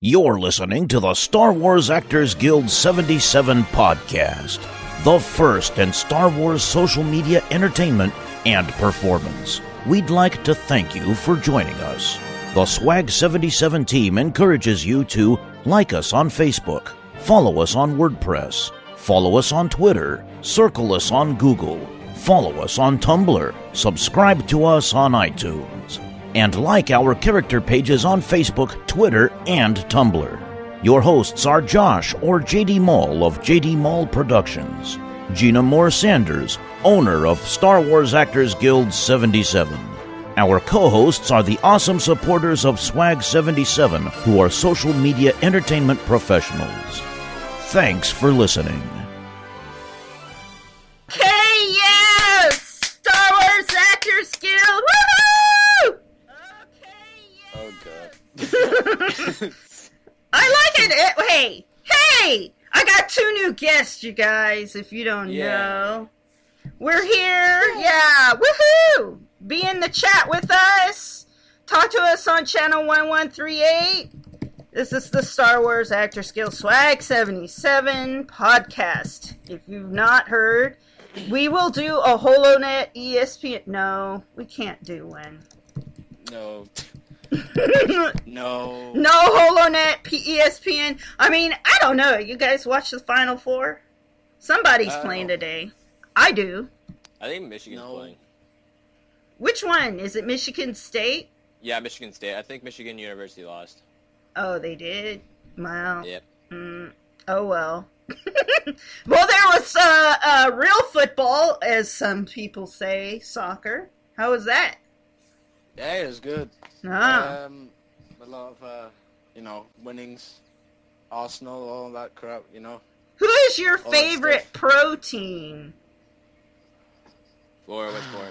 You're listening to the Star Wars Actors Guild 77 podcast, the first in Star Wars social media entertainment and performance. We'd like to thank you for joining us. The Swag 77 team encourages you to like us on Facebook, follow us on WordPress, follow us on Twitter, circle us on Google, follow us on Tumblr, subscribe to us on iTunes, and like our character pages on Facebook, Twitter, and Tumblr. Your hosts are Josh or JD Mall of JD Mall Productions, Gina Moore Sanders, owner of Star Wars Actors Guild 77. Our co-hosts are the awesome supporters of Swag 77, who are social media entertainment professionals. Thanks for listening. Hey, yes! Star Wars Actors Guild! Woohoo! Oh, God. I like it. Hey! I got 2 new guests, you guys, if you don't know. We're here. Yeah, woohoo! Be in the chat with us. Talk to us on channel 1138. This is the Star Wars Actors Guild Swag 77 podcast. If you've not heard, we will do a HoloNet ESPN. No, we can't do one. No. No HoloNet ESPN. I mean, I don't know. You guys watch the Final Four? Somebody's playing today. I do. I think Michigan's playing. Which one? Is it Michigan State? Yeah, Michigan State. I think Michigan University lost. Oh, they did? Wow. Yep. Oh, well. Well, there was real football, as some people say, soccer. How was that? Yeah, it was good. Ah. A lot of, winnings. Arsenal, all that crap, Who is your favorite pro team? For what sport?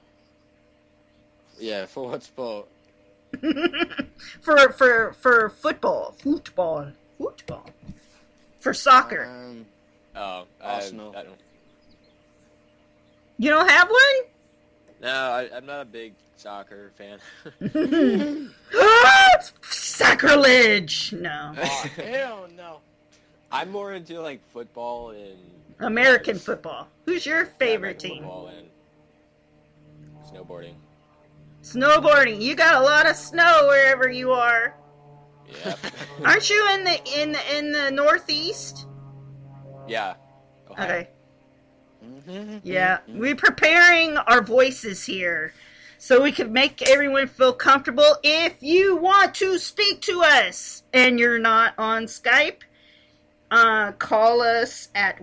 Yeah, for what sport? for football. Football. For soccer. Arsenal. I don't. You don't have one? No, I'm not a big soccer fan. Sacrilege! No. Oh, hell no. I'm more into, like, football and... American football. Who's your favorite team? Football and snowboarding. Snowboarding. You got a lot of snow wherever you are. Yep. Aren't you in the Northeast? Yeah. Ohio. Okay. Yeah, we're preparing our voices here so we can make everyone feel comfortable. If you want to speak to us and you're not on Skype, call us at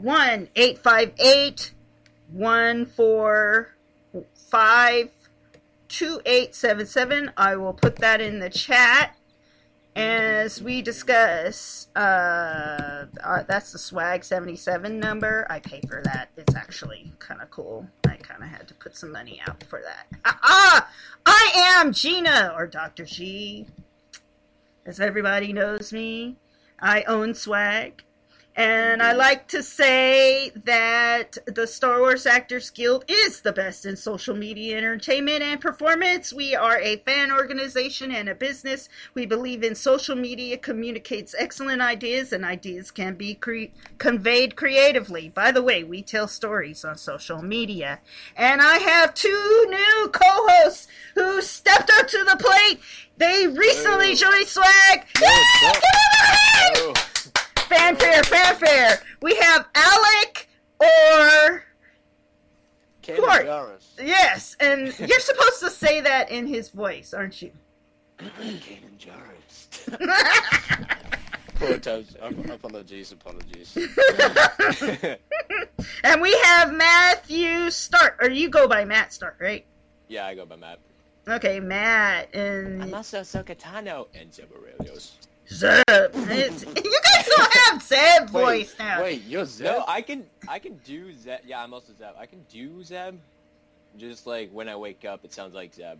1-858-145-2877. I will put that in the chat as we discuss. That's the Swag 77 number. I pay for that. It's actually kind of cool. I kind of had to put some money out for that. I am Gina, or Dr. G, as everybody knows me. I own Swag. And I like to say that the Star Wars Actors Guild is the best in social media entertainment and performance. We are a fan organization and a business. We believe in social media communicates excellent ideas, and ideas can be conveyed creatively. By the way, we tell stories on social media. And I have 2 new co-hosts who stepped up to the plate. They recently joined Swag. Oh. Fanfare. We have Alec or... Kanan Jarrus. Yes, and you're supposed to say that in his voice, aren't you? Kanan Jarrus. Apologies. And we have Matthew Stark, or you go by Matt Stark, right? Yeah, I go by Matt. Okay, Matt, and... I'm also Sokatano and Zeb Aurelius. Zeb. You guys don't have Zeb voice now. Wait, you're Zeb? No, I can do Zeb. Yeah, I'm also Zeb. I can do Zeb. Just like when I wake up, it sounds like Zeb.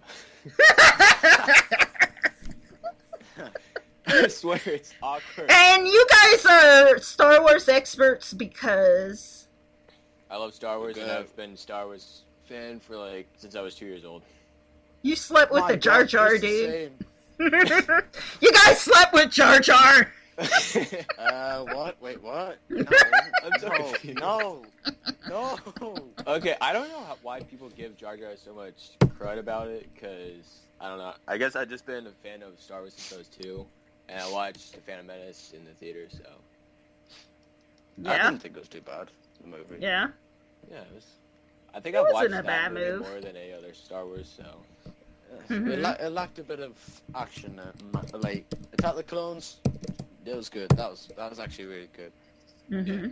I swear it's awkward. And you guys are Star Wars experts because... I love Star Wars, and I've been a Star Wars fan for since I was 2 years old. You slept with the Jar Jar dude. You guys slept with Jar Jar. What? Wait, what? I'm so No, confused. no. Okay, I don't know why people give Jar Jar so much crud about it, because, I don't know. I guess I've just been a fan of Star Wars since I was 2, and I watched The Phantom Menace in the theater, so. I Yeah. didn't think it was too bad, the movie. Yeah. Yeah, it was. I think It I've wasn't watched a that bad movie move. more than any other Star Wars, so. Mhm. It lacked a bit of action. Like Attack of the Clones, it was good. That was actually really good. Mm-hmm.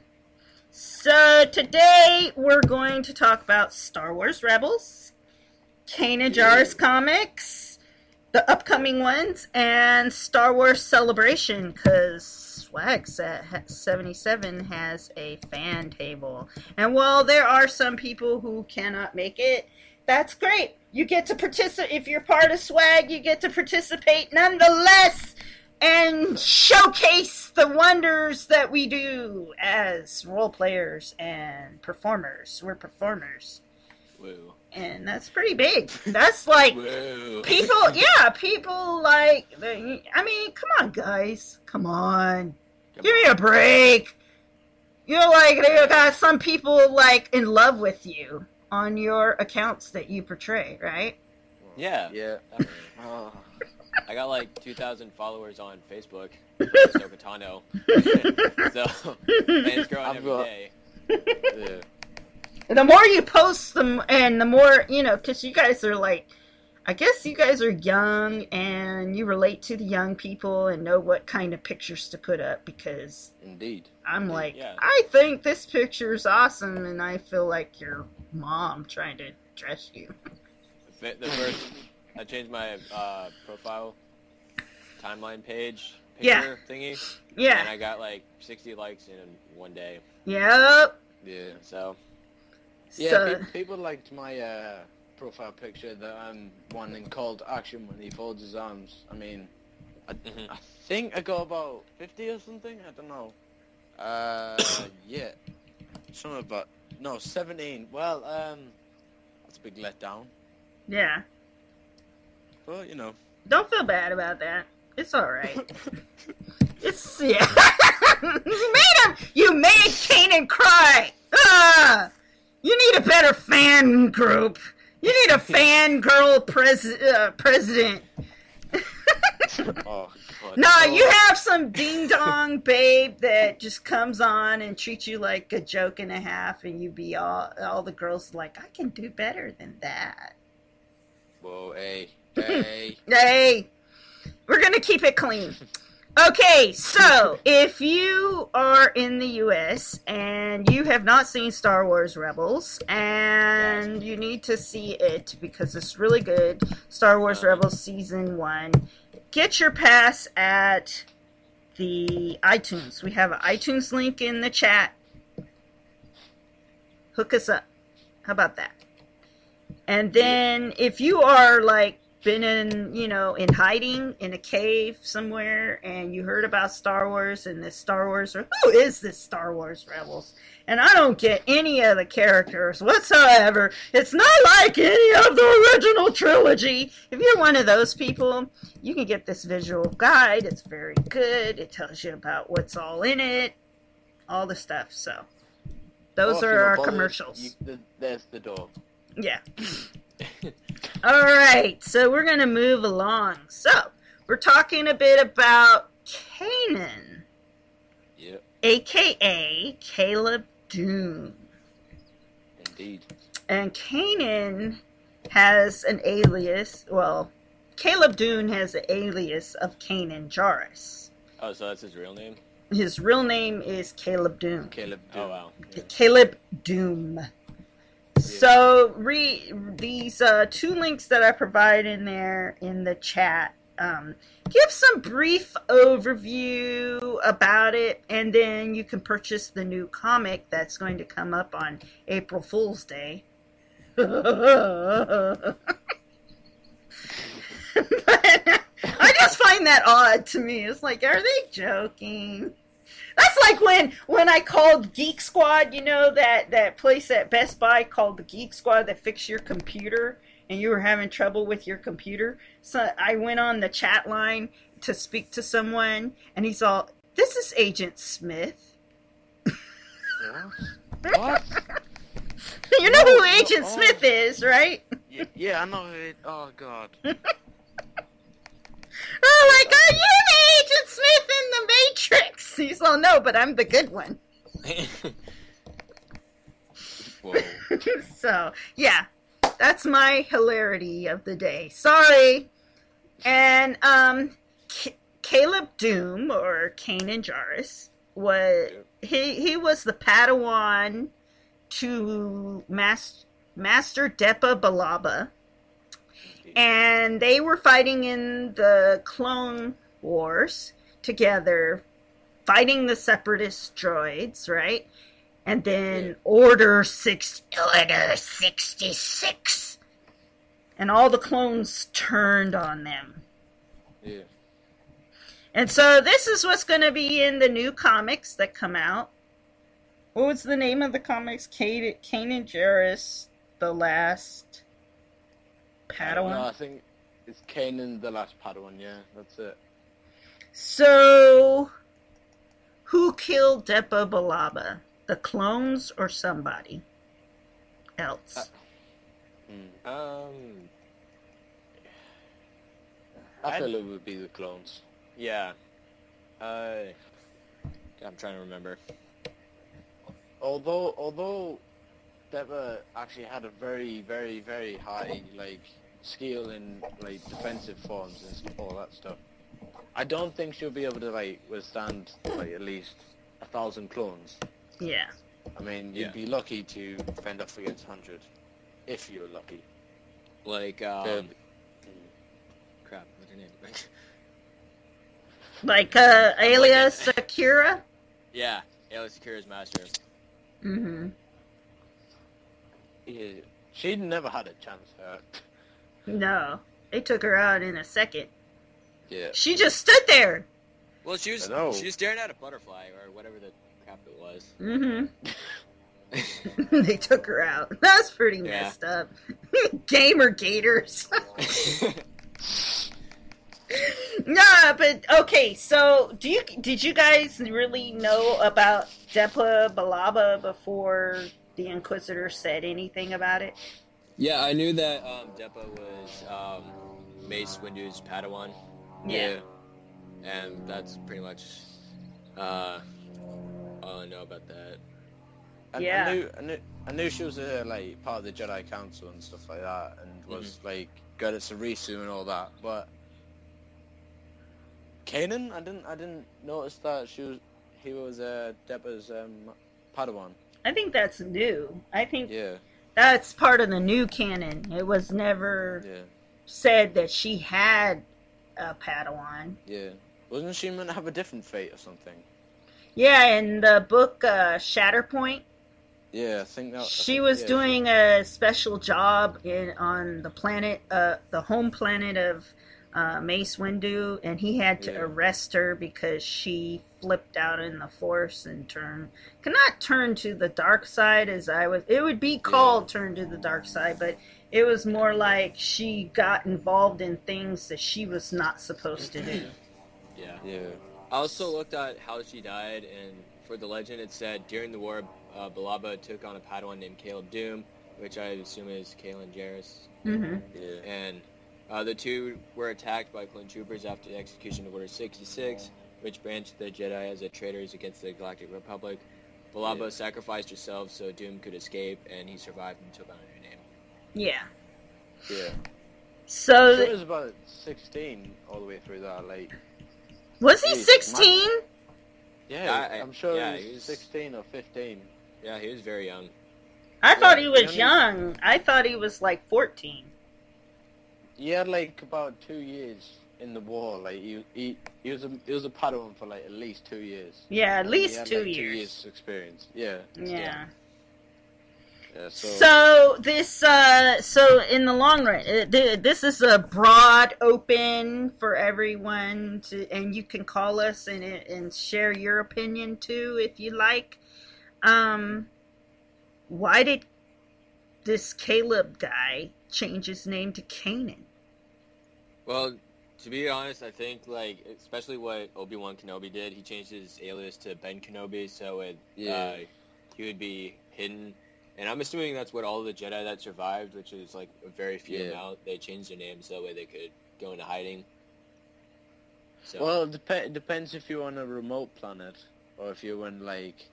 So today we're going to talk about Star Wars Rebels, Kanan Jarrus comics, the upcoming ones, and Star Wars Celebration, because Swag Set 77 has a fan table. And while there are some people who cannot make it, that's great. You get to participate. If you're part of Swag, you get to participate nonetheless and showcase the wonders that we do as role players and performers. We're performers. Woo. And that's pretty big. That's like Woo. people like, I mean, come on, guys. Come on. Give me a break. You're like, you got some people like in love with you on your accounts that you portray, right? Yeah. Yeah. Definitely. Oh, I got like 2,000 followers on Facebook. Ahsoka Tano. So, and it's growing I've every got- day. yeah. The more you post them, and the more, because you guys are like, I guess you guys are young and you relate to the young people and know what kind of pictures to put up, because Indeed. I'm like, Yeah. I think this picture is awesome, and I feel like your mom trying to dress you. The first, I changed my profile timeline page picture thingy, and Yeah. I got like 60 likes in one day. Yep. Yeah. So, Yeah. So, People liked my profile picture that I'm wanting called action when he folds his arms. I mean, mhm. I think I got about 50 or something. I don't know. Yeah. Something about 17. Well, that's a big letdown. yeah. But you know. Don't feel bad about that. It's alright. It's, yeah. You made Kanan cry! Ah! You need a better fan group. You need a fangirl president. Oh God. No, Oh. you have some ding-dong babe that just comes on and treats you like a joke and a half, and you be all the girls like, I can do better than that. Whoa, hey. Hey, we're gonna keep it clean. Okay, so if you are in the U.S. and you have not seen Star Wars Rebels, and you need to see it because it's really good, Star Wars Rebels Season 1, get your pass at the iTunes. We have an iTunes link in the chat. Hook us up. How about that? And then if you are like been in, in hiding in a cave somewhere and you heard about Star Wars and this Star Wars, or who is this Star Wars Rebels? And I don't get any of the characters whatsoever. It's not like any of the original trilogy. If you're one of those people, you can get this visual guide. It's very good. It tells you about what's all in it, all the stuff. So those Oh, if are you're our bothered, commercials. There's the door. Yeah. Alright, so we're going to move along. So, we're talking a bit about Kanan, Yep, a.k.a. Caleb Dune. indeed. And Kanan has an alias, well, Caleb Dune has an alias of Kanan Jarrus. Oh, so that's his real name? His real name is Caleb Dune. Caleb. Oh, wow. Caleb Doom. So, these two links that I provide in there in the chat give some brief overview about it, and then you can purchase the new comic that's going to come up on April Fool's Day. But I just find that odd to me. It's like, are they joking? That's like when I called Geek Squad, that place at Best Buy called the Geek Squad that fixed your computer, and you were having trouble with your computer. So I went on the chat line to speak to someone, and he's all, "This is Agent Smith." What? You know who Agent Smith is, right? Yeah, I know it. Oh, God. Oh my God, you're the Agent Smith in the Matrix. He's all, "No, but I'm the good one." Whoa. So, yeah, that's my hilarity of the day. Sorry. And Caleb Doom, or Kanan Jarrus, was he was the Padawan to Master Depa Billaba, and they were fighting in the Clone Wars together, fighting the Separatist droids, right? And then Order 66. And all the clones turned on them. Yeah. And so this is what's going to be in the new comics that come out. What was the name of the comics? Kanan Jarrus, The Last Padawan? No, I think it's Kanan the Last Padawan, yeah, that's it. So, who killed Depa Billaba? The clones or somebody else? I feel it would be the clones. Yeah. I'm trying to remember. Although Depa actually had a very, very, very high skill in defensive forms and all that stuff, I don't think she'll be able to withstand at least 1,000 clones. Yeah. I mean, you'd be lucky to fend off against 100, if you're lucky. Crap, what's her name? Alias Sakura? Yeah, Alias Sakura's master. Mm-hmm. Yeah, she never had a chance. No. They took her out in a second. Yeah. She just stood there. Well, she was staring at a butterfly or whatever the crap it was. Mm-hmm. They took her out. That was pretty messed up. Gamer gators. No, but okay. So, did you guys really know about Depa Billaba before the Inquisitor said anything about it? Yeah, I knew that Depa was Mace Windu's Padawan. Yeah. And that's pretty much all I know about that. Yeah. I knew she was part of the Jedi Council and stuff like that, and was good at Sarisu and all that. But Kanan, I didn't notice that he was Depa's Padawan. I think that's new. I think Yeah. that's part of the new canon. It was never said that she had a Padawan. Yeah. Wasn't she meant to have a different fate or something? Yeah, in the book Shatterpoint, Yeah, I think that... she was doing a special job on the planet, the home planet of Mace Windu, and he had to arrest her because she flipped out in the Force and cannot turn to the dark side it would be called turn to the dark side, but it was more like she got involved in things that she was not supposed to do. Yeah. I also looked at how she died, and for the legend it said, during the war, Billaba took on a Padawan named Caleb Doom, which I assume is Kanan Jarrus. Mm-hmm. Yeah. And the two were attacked by clone troopers after the execution of Order 66, which branched the Jedi as traitors against the Galactic Republic. Billaba sacrificed herself so Doom could escape, and he survived and took on a new name. Yeah. Yeah. So She was about 16 all the way through that, was he 16? Yeah, I'm sure he he was 16 or 15. Yeah, he was very young. I thought he was young. I thought he was 14. He had about 2 years in the war. He was a Padawan for at least 2 years. Yeah, at least he had, 2 2 years. years experience. Yeah. Yeah. So So in the long run, this is a broad open for everyone to, and you can call us and share your opinion too if you like. Why did this Caleb guy change his name to Kanan? Well, to be honest, I think, like, especially what Obi-Wan Kenobi did, he changed his alias to Ben Kenobi, so he would be hidden. And I'm assuming that's what all the Jedi that survived, which is, like, a very few amount, they changed their names so that way they could go into hiding. So. Well, it depends if you're on a remote planet, or if you weren't, like,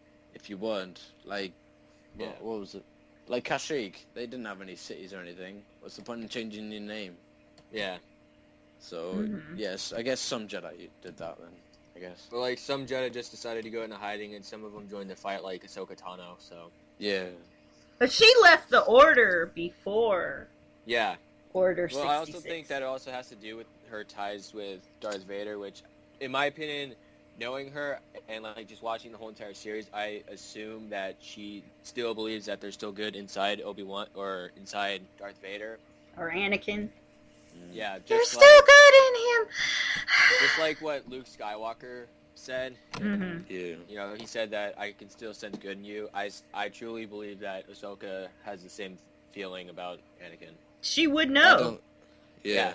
what was it? Like Kashyyyk, they didn't have any cities or anything. What's the point in changing your name? Yeah. So, yes, I guess some Jedi did that then, I guess. But, like, some Jedi just decided to go into hiding, and some of them joined the fight, like Ahsoka Tano, so... Yeah. But she left the Order before Order 66. Well, I also think that it also has to do with her ties with Darth Vader, which, in my opinion, knowing her and, like, just watching the whole entire series, I assume that she still believes that there's still good inside Obi-Wan, or inside Darth Vader. Or Anakin. Yeah, just There's still good in him! Just like what Luke Skywalker said. Mm-hmm. Yeah. You know, he said that I can still sense good in you. I truly believe that Ahsoka has the same feeling about Anakin. She would know. Yeah.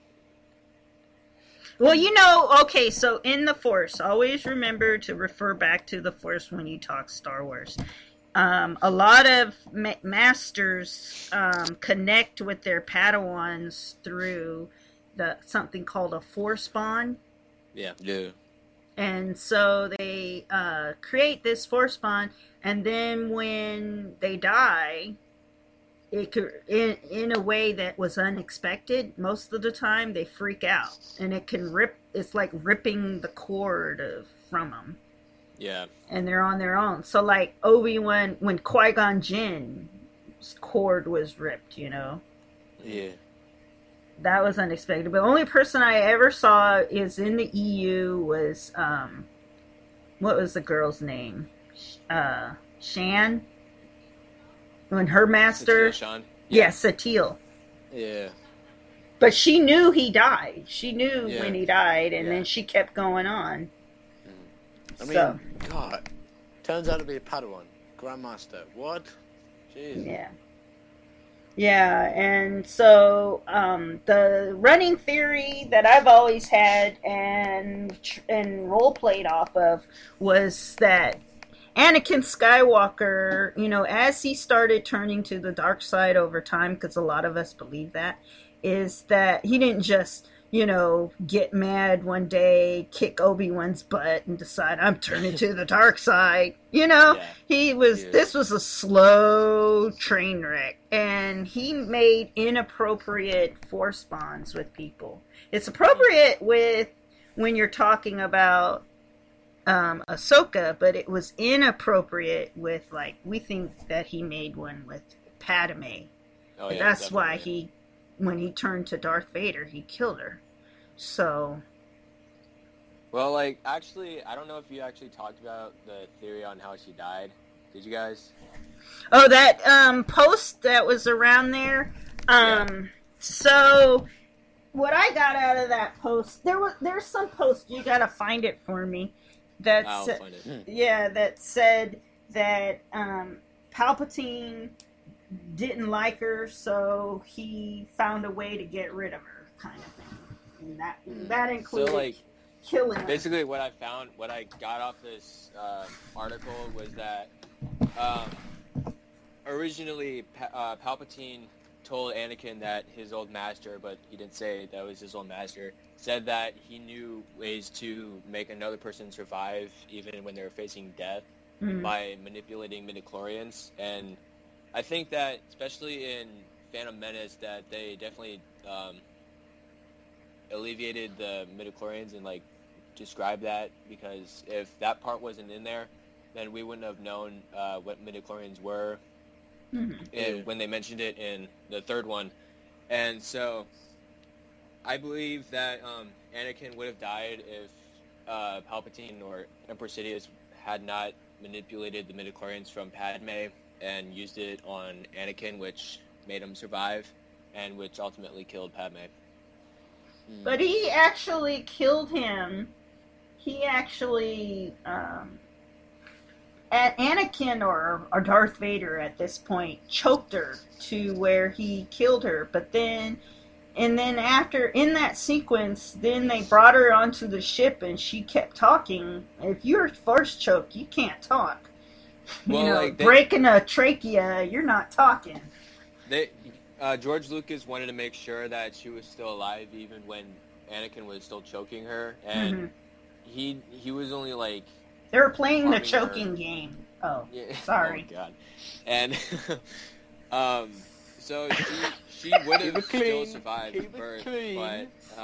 Well, okay, so in the Force, always remember to refer back to the Force when you talk Star Wars. A lot of masters connect with their Padawans through something called a Force bond. Yeah. And so they create this Force bond, and then when they die, it could, in a way that was unexpected, most of the time they freak out, and it can rip. It's like ripping the cord from them. Yeah. And they're on their own. So, like Obi-Wan, when Qui-Gon Jinn's cord was ripped, Yeah. That was unexpected. But the only person I ever saw is in the EU was, what was the girl's name? Shan? When her master... Satele Shan? Yes, Satele. Yeah. But she knew he died. She knew when he died, and then she kept going on. I mean, God, turns out to be a Padawan, Grandmaster. What? Jeez. Yeah. Yeah, and so the running theory that I've always had and role played off of was that Anakin Skywalker, as he started turning to the dark side over time, because a lot of us believe that, is that he didn't just get mad one day, kick Obi-Wan's butt, and decide, I'm turning to the dark side. This was a slow train wreck. And he made inappropriate Force bonds with people. It's appropriate when you're talking about Ahsoka, but it was inappropriate with, we think that he made one with Padme. Oh, yeah, that's why when he turned to Darth Vader, he killed her. So. Well, actually, I don't know if you actually talked about the theory on how she died. Did you guys? Oh, that post that was around there. So, what I got out of that post, there's some post, you gotta find it for me. I'll find it. Yeah, that said that Palpatine didn't like her, so he found a way to get rid of her, kind of thing. And that included killing her. Basically, what I got off this article was that originally Palpatine told Anakin that his old master, but he didn't say that was his old master, said that he knew ways to make another person survive even when they were facing death by manipulating midichlorians. And I think that, especially in Phantom Menace, that they definitely alleviated the midichlorians and described that, because if that part wasn't in there, then we wouldn't have known what midichlorians were when they mentioned it in the third one. And so I believe that Anakin would have died if Palpatine or Emperor Sidious had not manipulated the midichlorians from Padme and used it on Anakin, which made him survive, and which ultimately killed Padme. But he actually killed him. He actually Anakin or Darth Vader at this point choked her to where he killed her, but then after in that sequence, then they brought her onto the ship and she kept talking. If you're force choked, you can't talk. Well, breaking a trachea, you're not talking. George Lucas wanted to make sure that she was still alive even when Anakin was still choking her, and he was only like... They were playing the choking game. Oh, yeah. Sorry. Oh, God. And, so she would have still survived birth, but,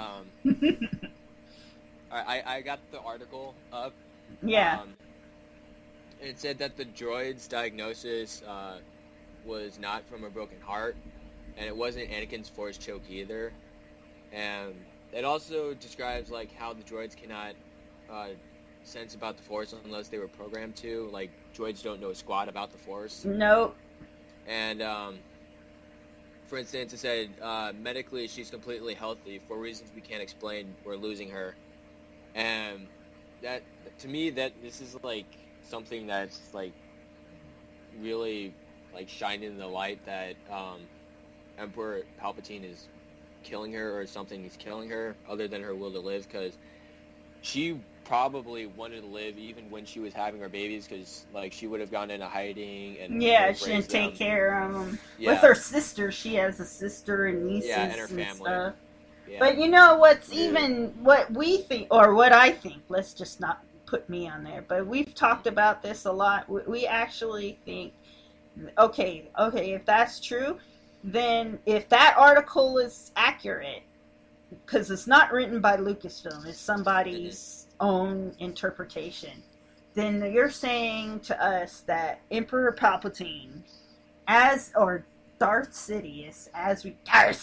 I got the article up. Yeah. It said that the droid's diagnosis, was not from a broken heart, and it wasn't Anakin's force choke either. And it also describes, like, how the droids cannot, sense about the Force unless they were programmed to. Like, droids don't know squat about the Force. Nope. And, for instance, it said, medically she's completely healthy. For reasons we can't explain, we're losing her. And that, to me, this is, like, something that's, like, really, like, shining in the light that, Emperor Palpatine is killing her, or something is killing her, other than her will to live, because she probably wanted to live even when she was having her babies, because like she would have gone into hiding and she didn't take care of them. Yeah. With her sister, she has a sister and nieces and her family. Stuff. Yeah. But you know what's even what we think, or what I think. Let's just not put me on there. But we've talked about this a lot. We actually think, okay, if that's true, then if that article is accurate, because it's not written by Lucasfilm, it's somebody's own interpretation, then you're saying to us that Emperor Palpatine, or Darth Sidious, as we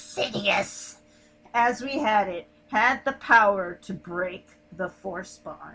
had it, had the power to break the Force bond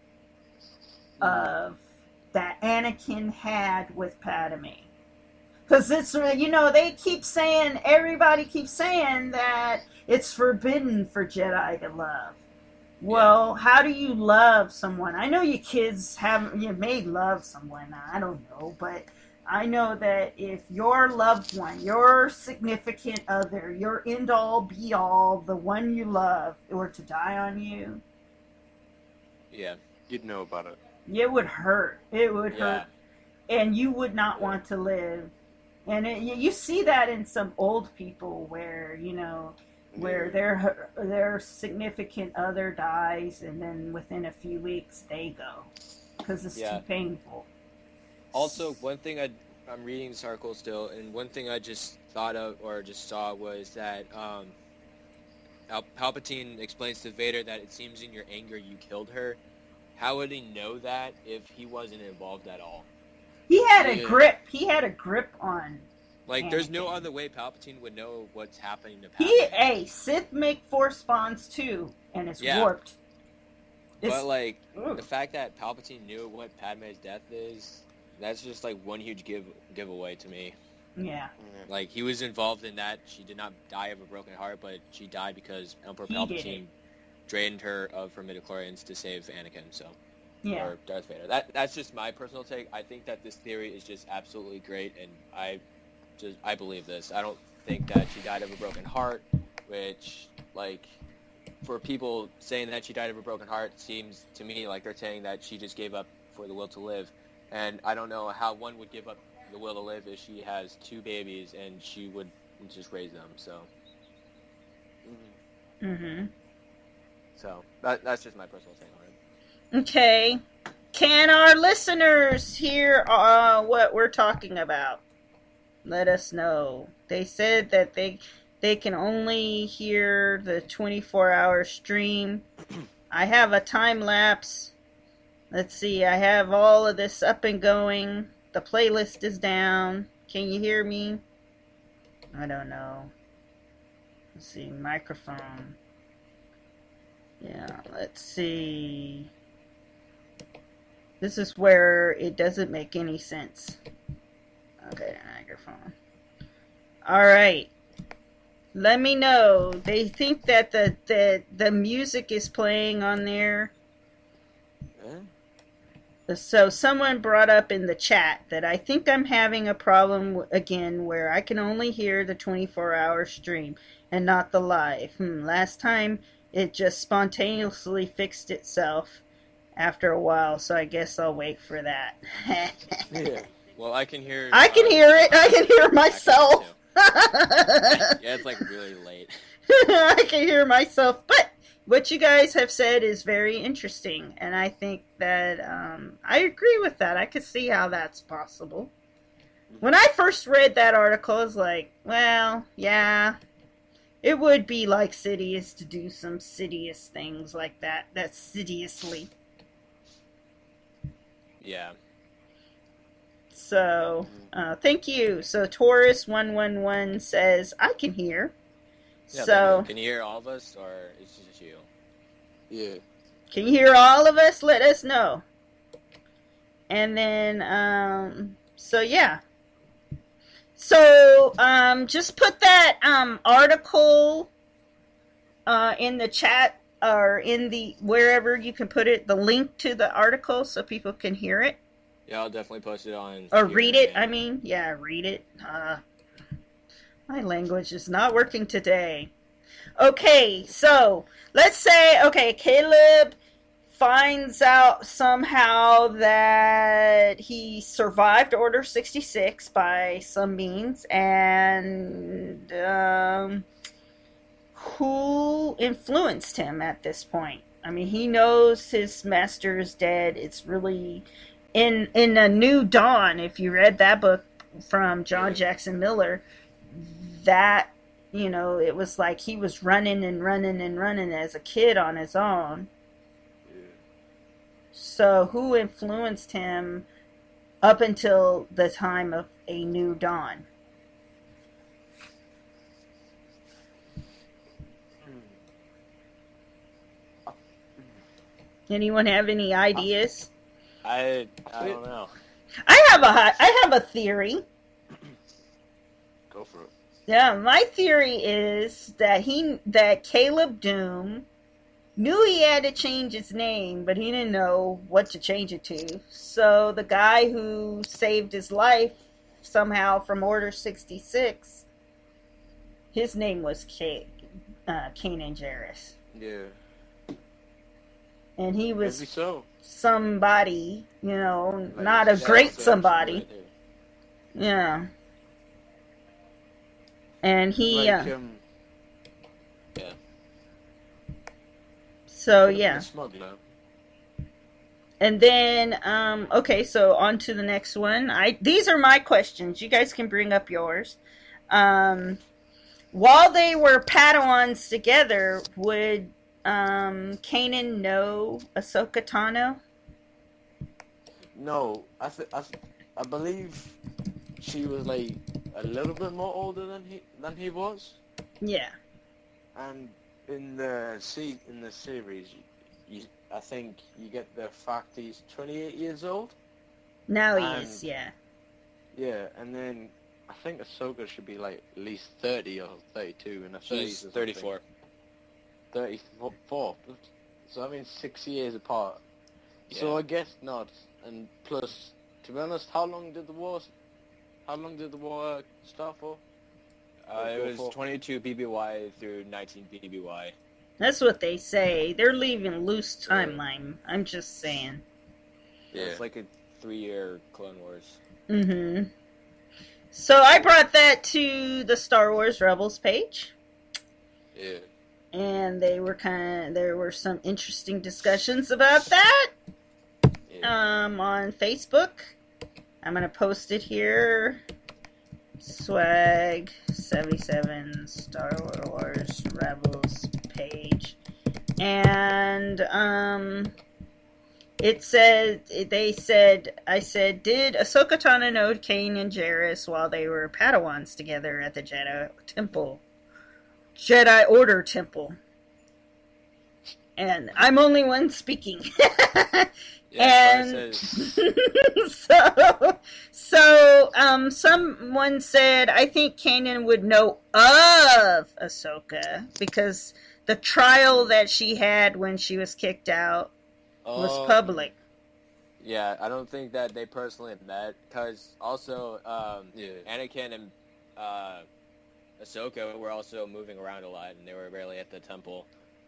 of that Anakin had with Padme. Because it's, everybody keeps saying that it's forbidden for Jedi to love. Well, how do you love someone? I know you kids may love someone, I don't know, but I know that if your loved one, your significant other, your end-all, be-all, the one you love, were to die on you... Yeah, you'd know about it. It would hurt. It would hurt. And you would not want to live. And you see that in some old people where, where their significant other dies, and then within a few weeks they go because it's too painful. Also, one thing I'm reading this article still, and one thing I just thought of or just saw was that Palpatine explains to Vader that it seems in your anger you killed her. How would he know that if he wasn't involved at all? He had a grip. He had a grip on. Like, there's no other way Palpatine would know what's happening to Padme. Sith make force bonds too, and it's warped. But like, the fact that Palpatine knew what Padme's death is, that's just like one huge giveaway to me. Yeah. Like, he was involved in that. She did not die of a broken heart, but she died because Emperor Palpatine drained her of her midichlorians to save Anakin. So. Yeah. Or Darth Vader. That's just my personal take. I think that this theory is just absolutely great, and I believe this. I don't think that she died of a broken heart, which, like, for people saying that she died of a broken heart, seems to me like they're saying that she just gave up for the will to live. And I don't know how one would give up the will to live if she has two babies and she would just raise them. So. Mm-hmm. So that's just my personal take on it. Okay. Can our listeners hear what we're talking about? Let us know. They said that they can only hear the 24-hour stream. I have a time lapse. Let's see. I have all of this up and going. The playlist is down. Can you hear me? I don't know. Let's see. Microphone. Yeah, let's see. This is where it doesn't make any sense. Okay, microphone. Alright. Let me know. They think that the music is playing on there. So someone brought up in the chat that I think I'm having a problem again where I can only hear the 24-hour stream and not the live. Last time it just spontaneously fixed itself after a while, so I guess I'll wait for that. Yeah. Well, I can hear... I can hear it. I can hear myself. Yeah, it's like really late. I can hear myself, but what you guys have said is very interesting, and I think that I agree with that. I could see how that's possible. When I first read that article, I was like, well, yeah, it would be like Sidious to do some Sidious things like that. That's Sidiously. Yeah. So, thank you. So, Taurus111 says, I can hear. Yeah, So, can you hear all of us, or it's just you? Yeah. can you hear all of us? Let us know. And then, so yeah. So, just put that article in the chat or in the wherever you can put it, the link to the article so people can hear it. Yeah, I'll definitely post it on... Or read it, I mean. Yeah, read it. My language is not working today. Okay, so let's say, Caleb finds out somehow that he survived Order 66 by some means, and who influenced him at this point? I mean, he knows his master is dead. It's really in A New Dawn. If you read that book from John Jackson Miller, that, you know, it was like he was running as a kid on his own. So who influenced him up until the time of A New Dawn? Anyone have any ideas? I don't know. I have a theory. Go for it. Yeah, my theory is that Caleb Doom knew he had to change his name, but he didn't know what to change it to. So the guy who saved his life somehow from Order 66, his name was Kanan Jarrus. Yeah. And he was Maybe so. somebody, you know, Like, not a That's great actually somebody. right there. Yeah. And he, Like, Yeah. so the yeah. smuggler. And then, okay, so on to the next one. These are my questions. You guys can bring up yours. While they were Padawans together, would Kanan know Ahsoka Tano? No, I believe she was like a little bit more older than he was. Yeah. And in the series, I think you get the fact he's 28 years old. Now he And- is, yeah. Yeah, and then I think Ahsoka should be like at least 30 or 32 in the 30s. She's 34. 34. So that means 6 years apart. So Yeah. I guess not. And plus, to be honest, how long did the war start for? It was 22 BBY through 19 BBY. That's what they say. They're leaving loose timeline. I'm just saying. Yeah. It's like a 3-year Clone Wars. Mm-hmm. So I brought that to the Star Wars Rebels page. Yeah. And there were some interesting discussions about that. Yeah. On Facebook. I'm gonna post it here. Swag 77 Star Wars Rebels page. And I said, did Ahsoka Tano know Kanan Jarrus while they were Padawans together at the Jedi Order Temple? And I'm only one speaking. Yeah, Someone said, I think Kanan would know of Ahsoka because the trial that she had when she was kicked out was public. Yeah, I don't think that they personally met, because also Anakin and Ahsoka were also moving around a lot, and they were rarely at the temple,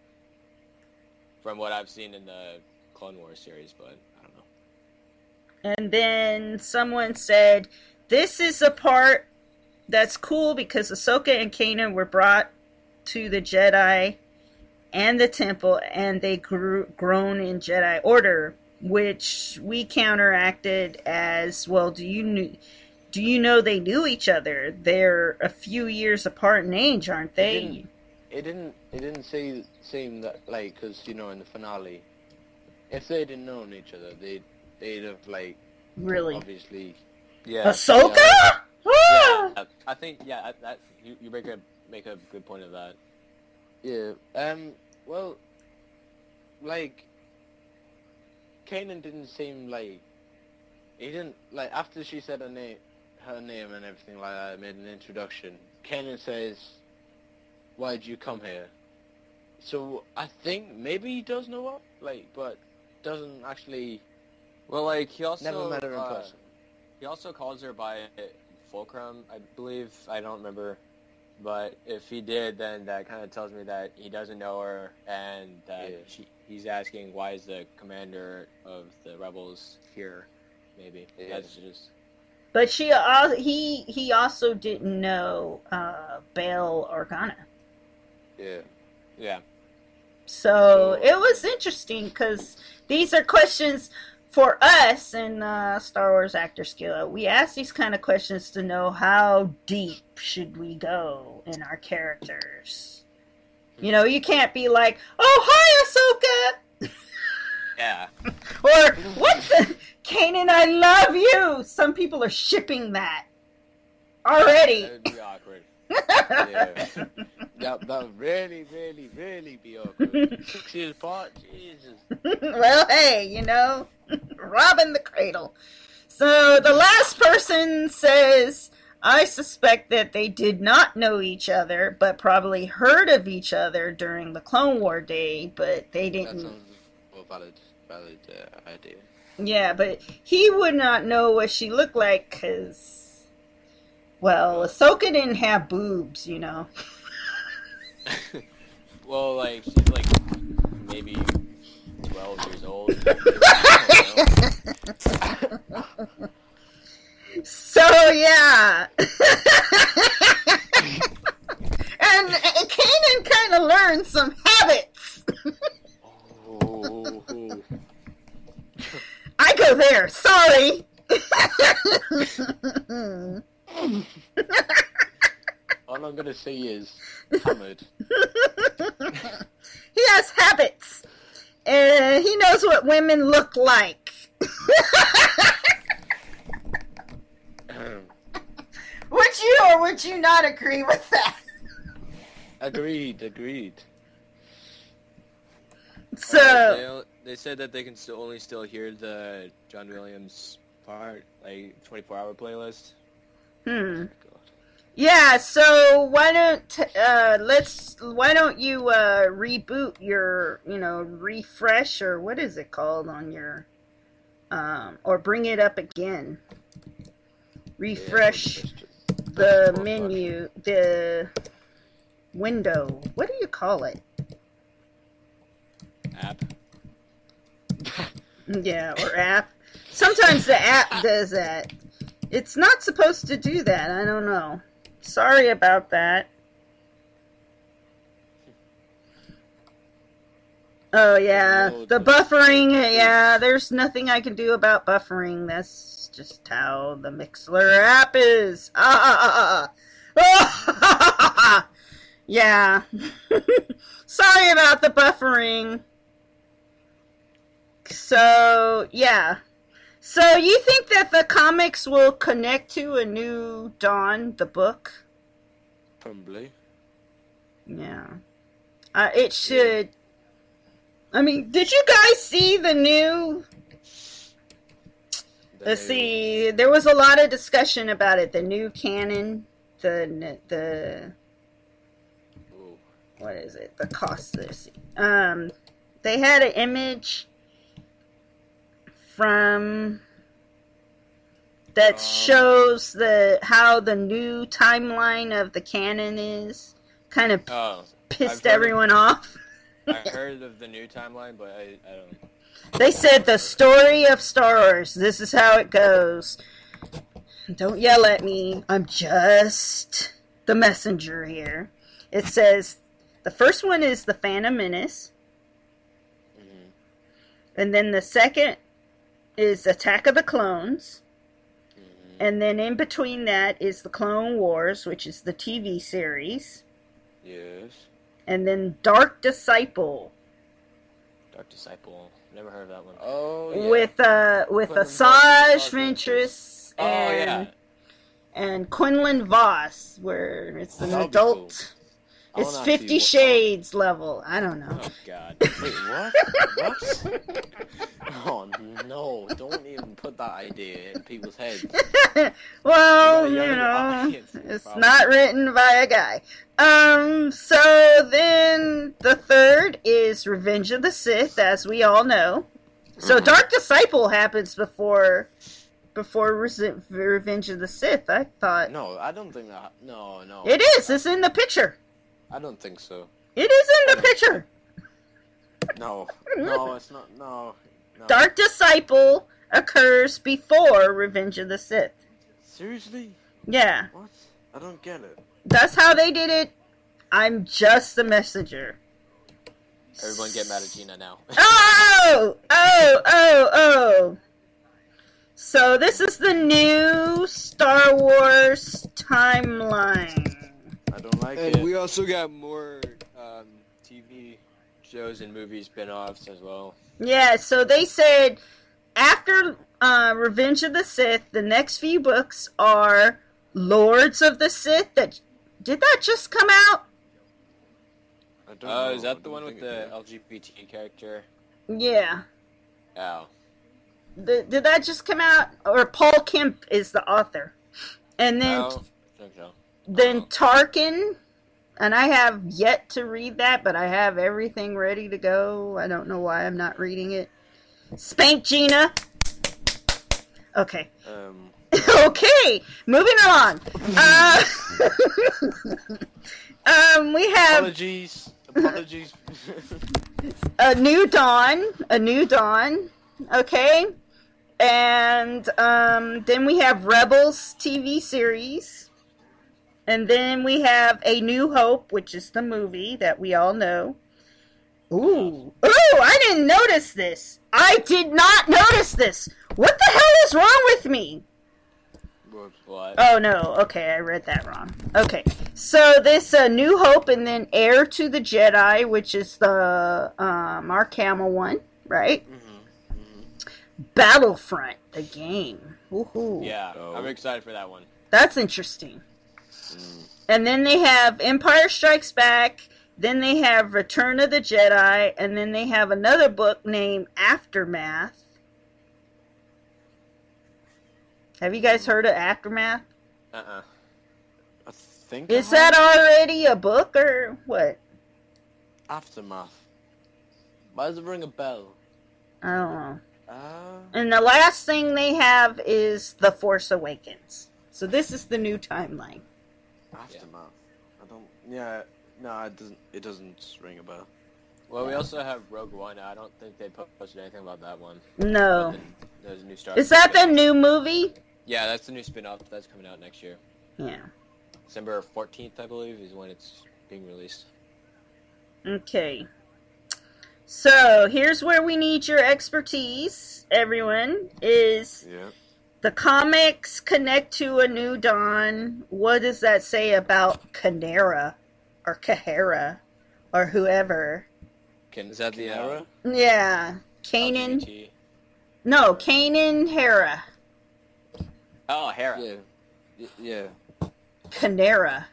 from what I've seen in the Clone Wars series, but I don't know. And then someone said, this is a part that's cool because Ahsoka and Kanan were brought to the Jedi and the temple, and they grown in Jedi Order, which we counteracted as, well, do you know they knew each other? They're a few years apart in age, aren't they? It didn't seem that, like, because, you know, in the finale, if they didn't know each other, they'd have, like, really, obviously, Yeah. Ahsoka? Yeah, I think that you make a good point of that. Yeah. Well, like, Kanan didn't seem like he didn't like after she said her name and everything like that. Made an introduction. Kanan says, "Why'd you come here?" So I think maybe he does know what, like, but doesn't actually. Well, like, he also Never met her in person. He also calls her by Fulcrum, I believe. I don't remember. But if he did, then that kind of tells me that he doesn't know her, and that he's asking, why is the commander of the rebels here, maybe. Yeah. That's just... But he also didn't know Bail Organa. Yeah. Yeah. So it was interesting because these are questions for us in Star Wars Actors Guild. We ask these kind of questions to know how deep should we go in our characters. You know, you can't be like, "Oh, hi, Ahsoka," Yeah. or "What's the Kanan? I love you." Some people are shipping that already. That would be awkward. Yeah. that would really, really, really be awkward. 6 years apart, Jesus. Well, hey, you know, robbing the cradle. So the last person says, I suspect that they did not know each other, but probably heard of each other during the Clone War day, but they didn't. That sounds a valid idea. Yeah, but he would not know what she looked like, because, well, Ahsoka didn't have boobs, you know. Well, like, she's like maybe 12 years old. So, yeah. And Kanan kind of learned some habits. Oh. I go there. Sorry. All I'm gonna say is hammered. He has habits. And he knows what women look like. Would you or would you not agree with that? Agreed. So They said that they can only still hear the John Williams part, like 24-hour playlist. God. Yeah, so why don't you reboot your, refresh, or what is it called on your or bring it up again. Refresh the menu, the window. What do you call it? App. Yeah, or app. Sometimes the app does that. It's not supposed to do that. I don't know. Sorry about that. Oh, yeah. The buffering, yeah, there's nothing I can do about buffering. That's just how the Mixler app is. Yeah. Sorry about the buffering. So, yeah. So, you think that the comics will connect to A New Dawn, the book? Probably. Yeah. It should. I mean, did you guys see the new... Let's see. There was a lot of discussion about it. The new canon. The what is it? The cost. Let's see. They had an image from that shows how the new timeline of the canon is. Kind of pissed everyone off. I heard of the new timeline, but I don't. They said the story of Star Wars. This is how it goes. Don't yell at me. I'm just the messenger here. It says the first one is the Phantom Menace. Mm-hmm. And then the second is Attack of the Clones. Mm-hmm. And then in between that is the Clone Wars, which is the TV series. Yes. And then Dark Disciple. Dark Disciple. Never heard of that one. Oh, yeah. With Asajj Ventress yeah. and Quinlan Voss, where it's an That'll be adult. cool. It's 50 Shades level. I don't know. Oh God. Wait, what? What? Oh, no. Don't even put that idea in people's heads. Well, You you gotta know, yell at the audience, it's probably. not written by a guy. So then the third is Revenge of the Sith, as we all know. So Dark Disciple happens before Revenge of the Sith, I thought. No, I don't think that. No. It is. It's in the picture. I don't think so. It is in the picture. No, it's not. No. Dark Disciple occurs before Revenge of the Sith. Seriously? Yeah. What? I don't get it. That's how they did it. I'm just the messenger. Everyone get mad at Gina now. Oh! So this is the new Star Wars timeline. I don't like And it. we also got more TV shows and movie spin-offs as well. Yeah, so they said after Revenge of the Sith, the next few books are Lords of the Sith. Did that just come out? I don't know. Is I that the don't one with think the it LGBT character? Yeah. Oh. Did that just come out? Or Paul Kemp is the author. And then I think so. Then Tarkin, and I have yet to read that, but I have everything ready to go. I don't know why I'm not reading it. Spank Gina. Okay. Okay, moving along. We have Apologies. a New Dawn. Okay. And then we have Rebels TV series. And then we have A New Hope, which is the movie that we all know. Ooh, I didn't notice this. I did not notice this. What the hell is wrong with me? What? Oh, no. Okay, I read that wrong. Okay, so this New Hope and then Heir to the Jedi, which is the Mark Hamill one, right? Battlefront, the game. Woohoo. Yeah, I'm excited for that one. That's interesting. And then they have Empire Strikes Back, then they have Return of the Jedi, and then they have another book named Aftermath. Have you guys heard of Aftermath? Uh-uh. I think Is that already a book or what? Aftermath? Why does it ring a bell? I don't know. And the last thing they have is The Force Awakens. So this is the new timeline. Aftermath. I don't. Yeah. No, it doesn't ring a bell. Well, we also have Rogue One. I don't think they posted anything about that one. No. But then there's a new Star Is that the new movie? Yeah, that's the new spin-off that's coming out next year. Yeah. December 14th, I believe, is when it's being released. Okay. So, here's where we need your expertise, everyone, is Yeah. the comics connect to A New Dawn. What does that say about Kanera or Kahera or whoever? Is that the Kanera? Yeah. Kanan. LGBT? No, Kanan Hera. Oh, Hera. Yeah. Yeah. Kanera.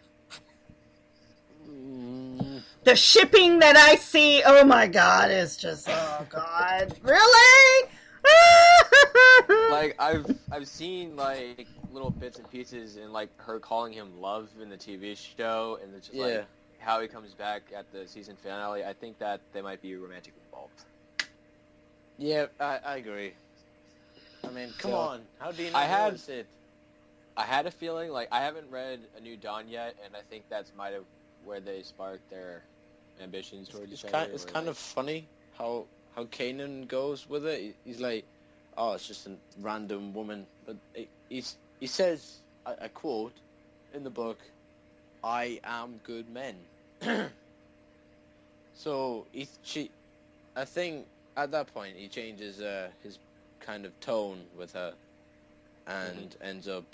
The shipping that I see, oh my god, is just, oh god. Really? Like I've seen like little bits and pieces and like her calling him love in the TV show, and it's just like how he comes back at the season finale. I think that they might be romantically involved. Yeah, I agree. mean, come So, on. How do you I not had- notice it? I had a feeling, like, I haven't read A New Dawn yet, and I think that's might have where they sparked their ambitions towards It's each kind, other. it's or, kind like- of funny how Kanan goes with it. He's like, oh, it's just a random woman. But he says, I quote, in the book, I am good men. So, I think at that point he changes his kind of tone with her and ends up,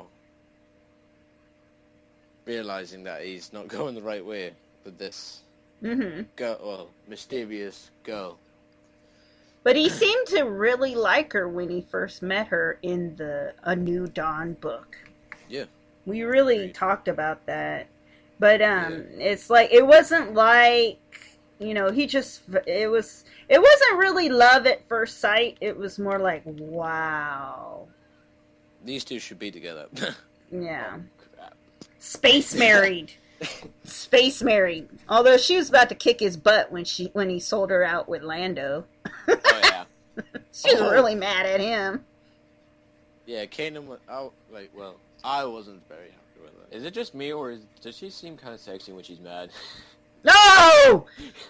realizing that he's not going the right way with this Mm-hmm. mysterious girl. But he seemed to really like her when he first met her in the A New Dawn book. Yeah. We really Agreed. talked about that. But it's like it wasn't like he just it wasn't really love at first sight. It was more like wow. These two should be together. Yeah. Oh, crap. Space married. Space married. Although she was about to kick his butt when he sold her out with Lando. Oh, yeah. She was Oh. really mad at him. Yeah, Kanan was out. I wasn't very happy with it. Is it just me, or does she seem kind of sexy when she's mad? No!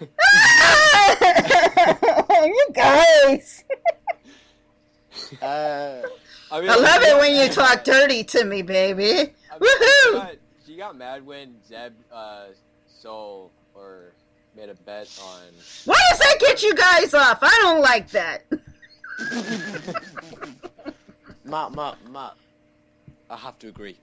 You guys! Uh, I mean, I love she it got when you mad- talk dirty to me, baby. I mean, Woohoo! She got mad when Zeb Soul or made a bet on. Why does that get you guys off? I don't like that. Matt. I have to agree.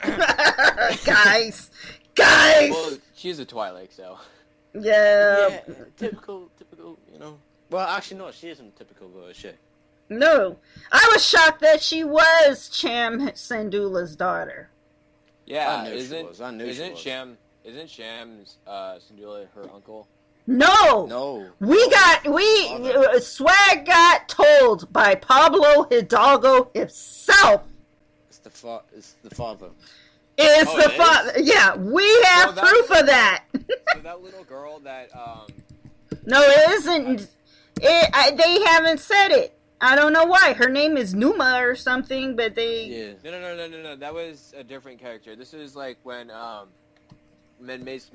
Guys! Well, she's a Twilight, so. Yeah. Typical, Well, actually, no, she isn't typical, though, is she? No. I was shocked that she was Cham Syndulla's daughter. Yeah, I knew she isn't was. I knew she isn't was. Shams Syndulla her uncle? No! No. Swag got told by Pablo Hidalgo himself. It's the father. Is Oh, the it is? father? Yeah, we have So that's- proof of that. So that little girl that No, it isn't. They haven't said it. I don't know why. Her name is Numa or something, but they. Yeah. No. That was a different character. This is like when Mace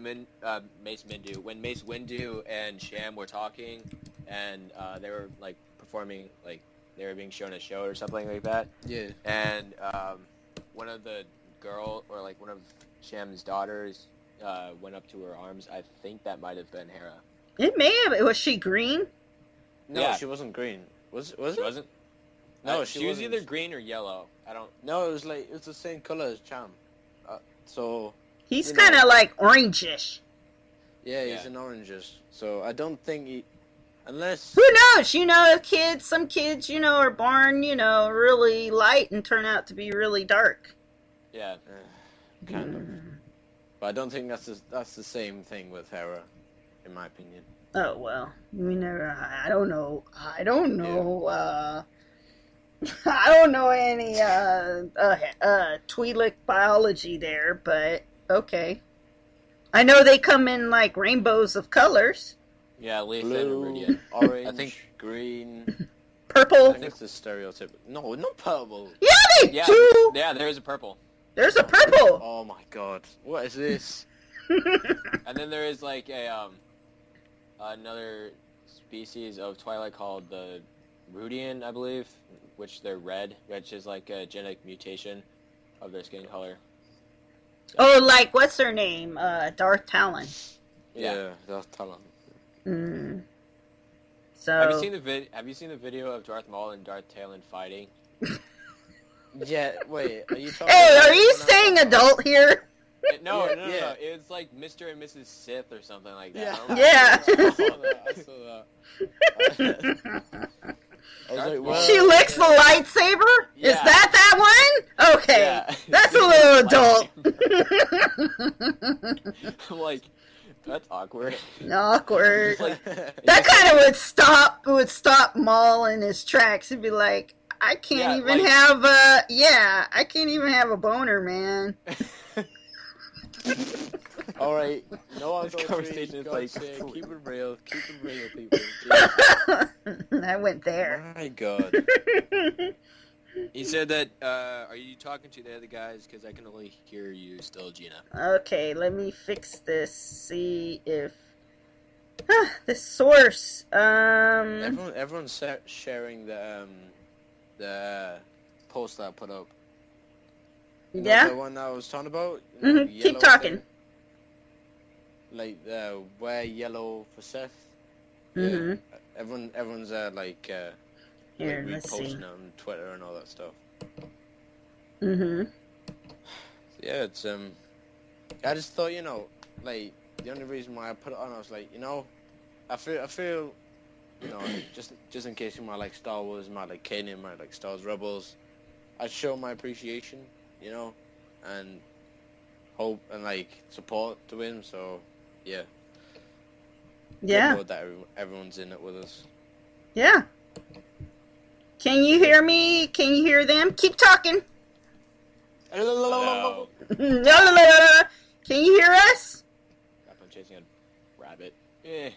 Windu and Sham were talking, and they were like performing, like they were being shown a show or something like that. Yeah. And one of the girl, or like one of Sham's daughters, went up to her arms. I think that might have been Hera. It may have. Was she green? No, Yeah. she wasn't green. Was She it? wasn't. No, she she was wasn't. either green or yellow. I don't. No, it was the same color as Cham. So He's You know- kind of like orangish. yeah, he's Yeah. an oranges. So I don't think unless Who knows? Some kids, are born, really light and turn out to be really dark. Yeah. kind of. But I don't think that's the same thing with Hera, in my opinion. Oh well, I don't know. I don't know. I don't know any Twi'lek biology there, but okay. I know they come in like rainbows of colors. Yeah, Letha and Blue, Iridian. orange, I think- green. Purple. I think it's the stereotype. No, not purple. Yeah, they Yeah, do. yeah. There's a purple, There's a purple. Oh my god, what is this? and then there is like a another species of Twilight called the Rudian, I believe, which they're red, which is like a genetic mutation of their skin color. Oh, like what's her name? Darth Talon. Yeah. That's talent. Mm. So Have you seen the video of Darth Maul and Darth Talon fighting? Yeah, wait, are you talking Hey, about are you when I- staying adult here? No, Yeah, no. yeah. It's like Mr. and Mrs. Sith or something like that. Yeah. I don't know. Yeah. I saw that. I was like, well, She licks the lightsaber? Is Yeah. that one? Okay. Yeah. That's a little adult. I'm like, that's awkward. Awkward. It's like, That kind of would stop Maul in his tracks. He'd be like, I can't Yeah, even like- have I can't even have a boner, man. all right, no This adultery, conversation is God's like- sake, keep it real, people. I went there. My God. He said that, are you talking to the other guys? Because I can only hear you still, Gina. Okay, let me fix this. See if... the source. Everyone's sharing the post that I put up. You know, Yeah? the one that I was talking about? Mm-hmm. Keep Yellow talking. thing? Like, wear yellow for Seth. Mm-hmm. Yeah. Everyone's Here, like let's see. reposting on Twitter and all that stuff. Mm-hmm. Yeah, it's I just thought, you know, like the only reason why I put it on, I was like, you know, I feel, you know, just in case you might like Star Wars, might like Kanan, might like Star Wars Rebels, I'd show my appreciation, you know, and hope and like support to him. So yeah, Yeah. good that everyone's in it with us. Yeah. Can you hear me? Can you hear them? Keep talking. Hello. Can you hear us? I'm chasing a rabbit. Eh.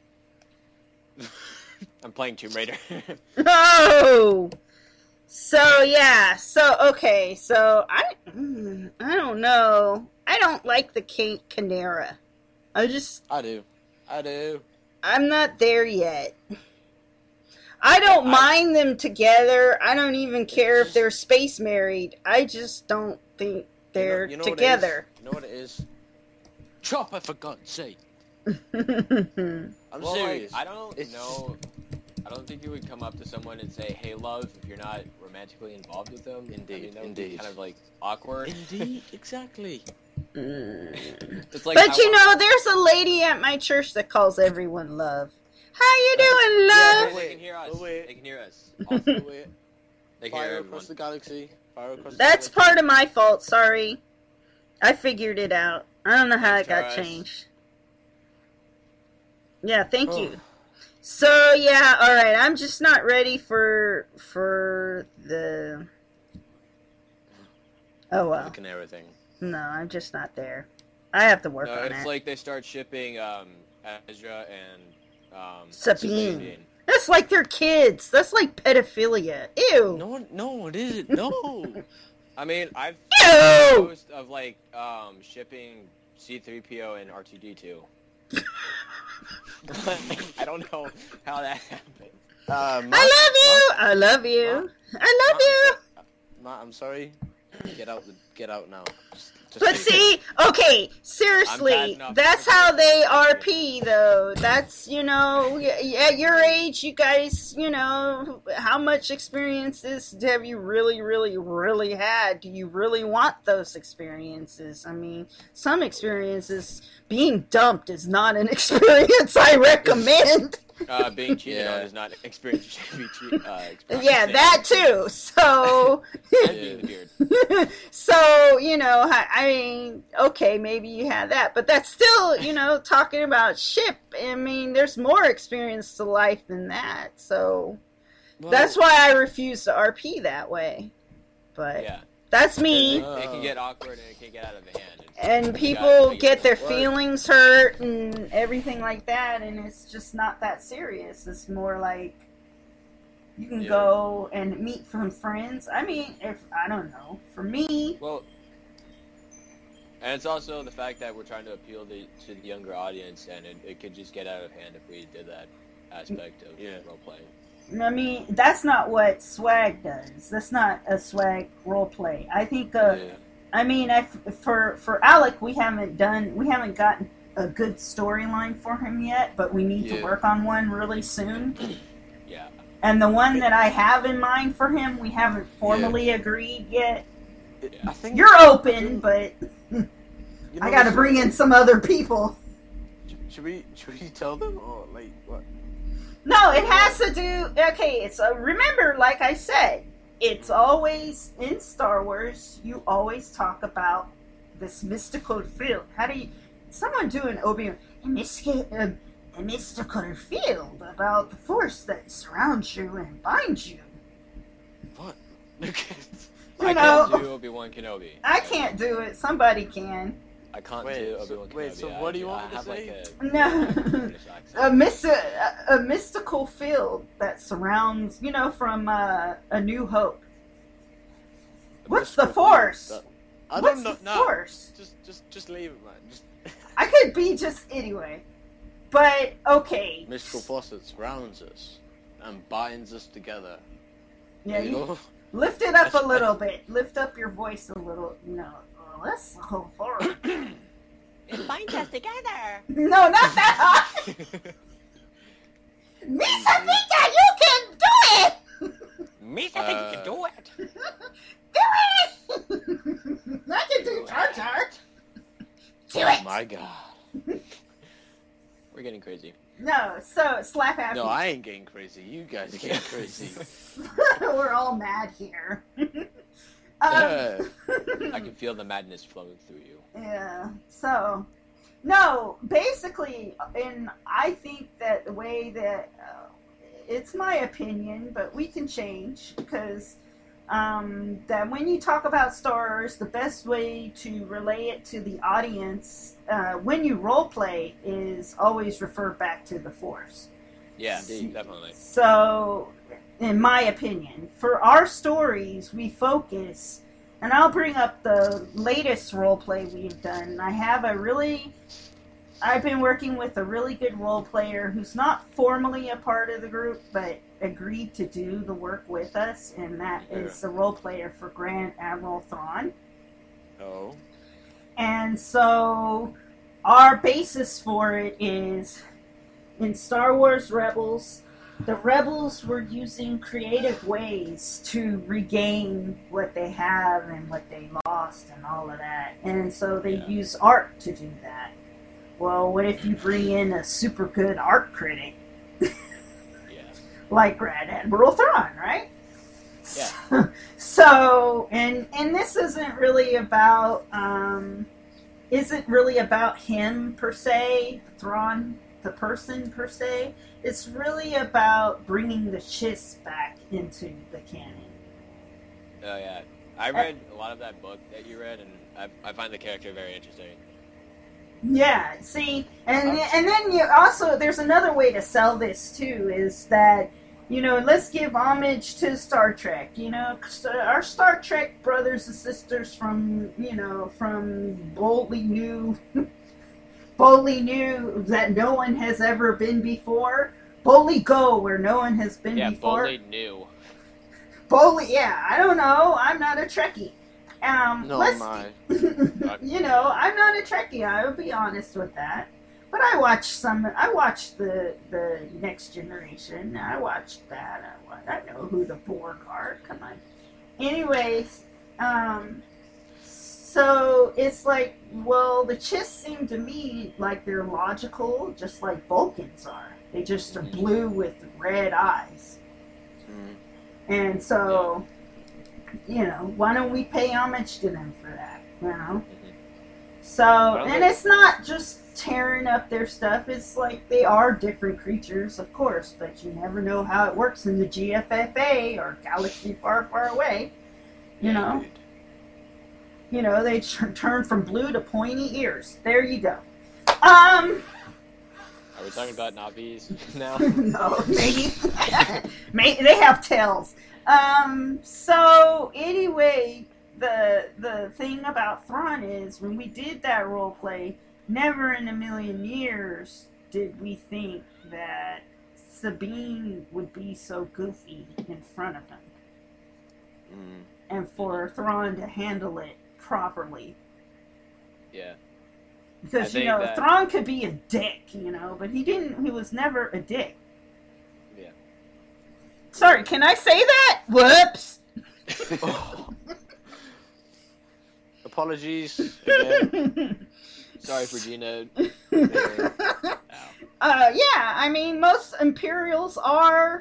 I'm playing Tomb Raider. Oh. So yeah. So okay. So I don't know. I don't like the Canera. I do. I'm not there yet. I don't mind them together. I don't even care if they're space married. I just don't think they're you know together. You know what it is? Chopper, for God's sake. I'm Well, serious. like, I don't know. I don't think you would come up to someone and say, "Hey, love," if you're not romantically involved with them. Indeed, I mean, that would be indeed. kind of like awkward. Indeed, exactly. It's like, But you know, there's a lady at my church that calls everyone love. How you doing, love? they can hear us. Wait. They can hear us. Wait. They can hear Fire everyone. across the galaxy. Fire across the That's galaxy. part of my fault, sorry. I figured it out. I don't know how it got Thanks, Charles. changed. Yeah, thank you. So, yeah, alright, I'm just not ready for the... Oh, The well. Canera thing. No, I'm just not there. I have to work No, on it's it. like they start shipping Ezra and Sabine. That's like they're kids. That's like pedophilia. Ew. No, it isn't. No. I mean, I've Ew! seen a post of like shipping C-3PO and R2-D2. I don't know how that happened. I love you. I love you. Matt, I'm sorry. Get out now. Just But take see, okay, I'm bad seriously, enough. that's how they RP, though. That's, you know, at your age, you guys, you know, how much experiences have you really, really, really had? Do you really want those experiences? I mean, some experiences, being dumped is not an experience I recommend. Being cheated Yeah. on is not experience. Yeah, that too. So, And being the beard. so, you know, I mean, okay, maybe you had that, but that's still, you know, talking about ship. I mean, there's more experience to life than that. So, Well, that's why I refuse to RP that way. But Yeah. that's me. It can get awkward and it can get out of hand. And you gotta people figure get it their out. feelings hurt and everything like that, and it's just not that serious. It's more like you can Yeah. go and meet some friends. I mean, if I don't know, for me, Well, and it's also the fact that we're trying to appeal to the younger audience, and it could just get out of hand if we did that aspect of role playing. I mean, that's not what swag does. That's not a swag role play. I think I mean, for Alec, we haven't gotten a good storyline for him yet, but we need to work on one really soon. Yeah. And the one that I have in mind for him, we haven't formally agreed yet. I think You're open, but you know, I got to bring in some other people. Should we tell them or like what? No, it has to do. Okay, it's remember, like I said, it's always in Star Wars. You always talk about this mystical field. How do you? Someone do an Obi-Wan a mystical field about the Force that surrounds you and binds you. What? I know, can't do Obi-Wan Kenobi. I can't do it. Somebody can. I can't Wait, do so- Obi-Wan Kenobi. wait, so what do you want me to I have say? like No. British accent. A mystical field that surrounds, you know, from A New Hope. What's the Force? I What's don't know. the Force? Just leave it, man. Just I could be just anyway. But, okay. mystical force that surrounds us and binds us together. Yeah, You know? lift it up a little bit. Lift up your voice a little. No, well, that's the whole Force. It binds us together. No, not that high. Misa Mika, you can do it! Misa thinks you can do it. Do it! I can do Jar Jar. Do Oh it! my god. We're getting crazy. No, so slap happy. No, I ain't getting crazy. You guys are getting crazy. We're all mad here. Yeah. I can feel the madness flowing through you. Yeah. So, no, basically, and I think that the way that it's my opinion, but we can change because that when you talk about stars, the best way to relay it to the audience when you role play is always refer back to the Force. Yeah, definitely. So, in my opinion, for our stories, we focus, and I'll bring up the latest role play we've done. I've been working with a really good role player who's not formally a part of the group, but agreed to do the work with us, and that is the role player for Grand Admiral Thrawn. Oh. And so, our basis for it is, in Star Wars Rebels, the Rebels were using creative ways to regain what they have and what they lost and all of that. And so they use art to do that. Well, what if you bring in a super good art critic? Like Grand Admiral Thrawn, right? Yeah. So, and this isn't really about him per se, Thrawn, the person per se. It's really about bringing the Chiss back into the canon. Oh yeah, I read a lot of that book that you read, and I find the character very interesting. Yeah, see, and then you also, there's another way to sell this too, is that, you know, let's give homage to Star Trek, you know, our Star Trek brothers and sisters from boldly knew that no one has ever been before, boldly go where no one has been before. Yeah, boldly knew. Boldly, yeah, I don't know, I'm not a Trekkie. No, my. You know, I'm not a Trekkie. I will be honest with that. But I watched the Next Generation. I watched that. I know who the Borg are. Come on. Anyways, so it's like, well, the Chiss seem to me like they're logical, just like Vulcans are. They just are blue with red eyes. And so, you know, why don't we pay homage to them for that, you know? So, and it's not just tearing up their stuff, it's like they are different creatures, of course, but you never know how it works in the GFFA or Galaxy Far, Far Away, you know? You know, they turn from blue to pointy ears. There you go. Are we talking about Navis now? No, maybe. Maybe they have tails. So anyway, the thing about Thrawn is, when we did that role play, never in a million years did we think that Sabine would be so goofy in front of him. And for Thrawn to handle it properly. Yeah. Because, you know, Thrawn could be a dick, you know, but he was never a dick. Yeah. Sorry, can I say that? Whoops! Apologies again. Sorry for Gina. Yeah, I mean, most Imperials are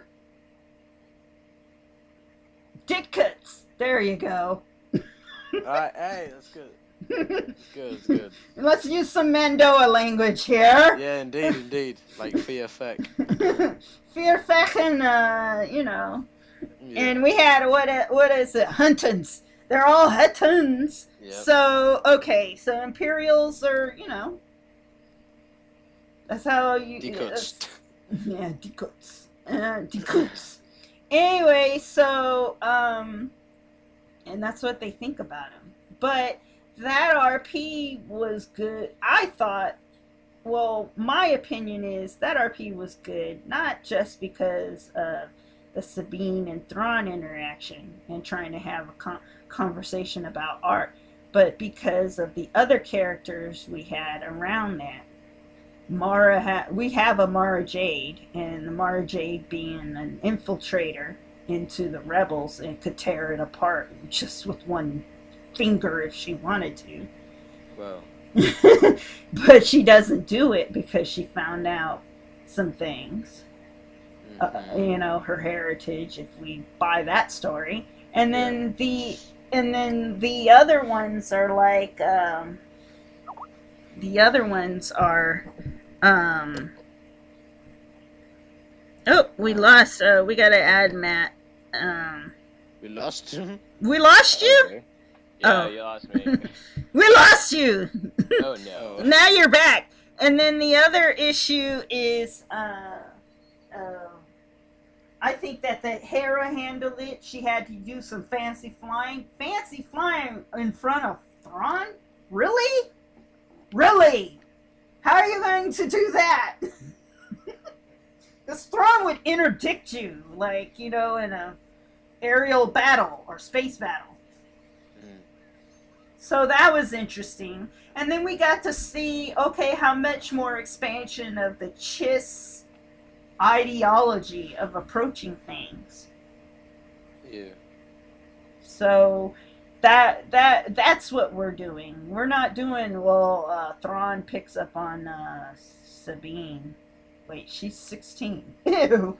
dick cuts. There you go. Alright, hey, that's good. It's good. Let's use some Mandoa language here. Yeah, indeed. Like fear feck. Fear feck and, you know. Yeah. And we had, what is it? Huntons. They're all Huntons. Yep. So, okay, so Imperials are, you know. That's how you... Decuts. Yeah, decuts. Decuts. Anyway, so, and that's what they think about him. But that RP was good. I thought, well, my opinion is that RP was good, not just because of the Sabine and Thrawn interaction and trying to have a conversation about art, but because of the other characters we had around that. We have a Mara Jade, and the Mara Jade being an infiltrator into the rebels and could tear it apart just with one finger if she wanted to. Well, but she doesn't do it because she found out some things. Her heritage, if we buy that story. And then the other ones are like we lost. We gotta add Matt. We lost him. We lost you? Okay. Yeah, you lost me. We lost you. Oh no. Now you're back. And then the other issue is I think that Hera handled it. She had to do some fancy flying. Fancy flying in front of Thrawn? Really? Really? How are you going to do that? Because Thrawn would interdict you, like, in a aerial battle or space battle. So that was interesting. And then we got to see, how much more expansion of the Chiss ideology of approaching things. Yeah. So that's what we're doing. We're not doing, Thrawn picks up on Sabine. Wait, she's 16. Ew.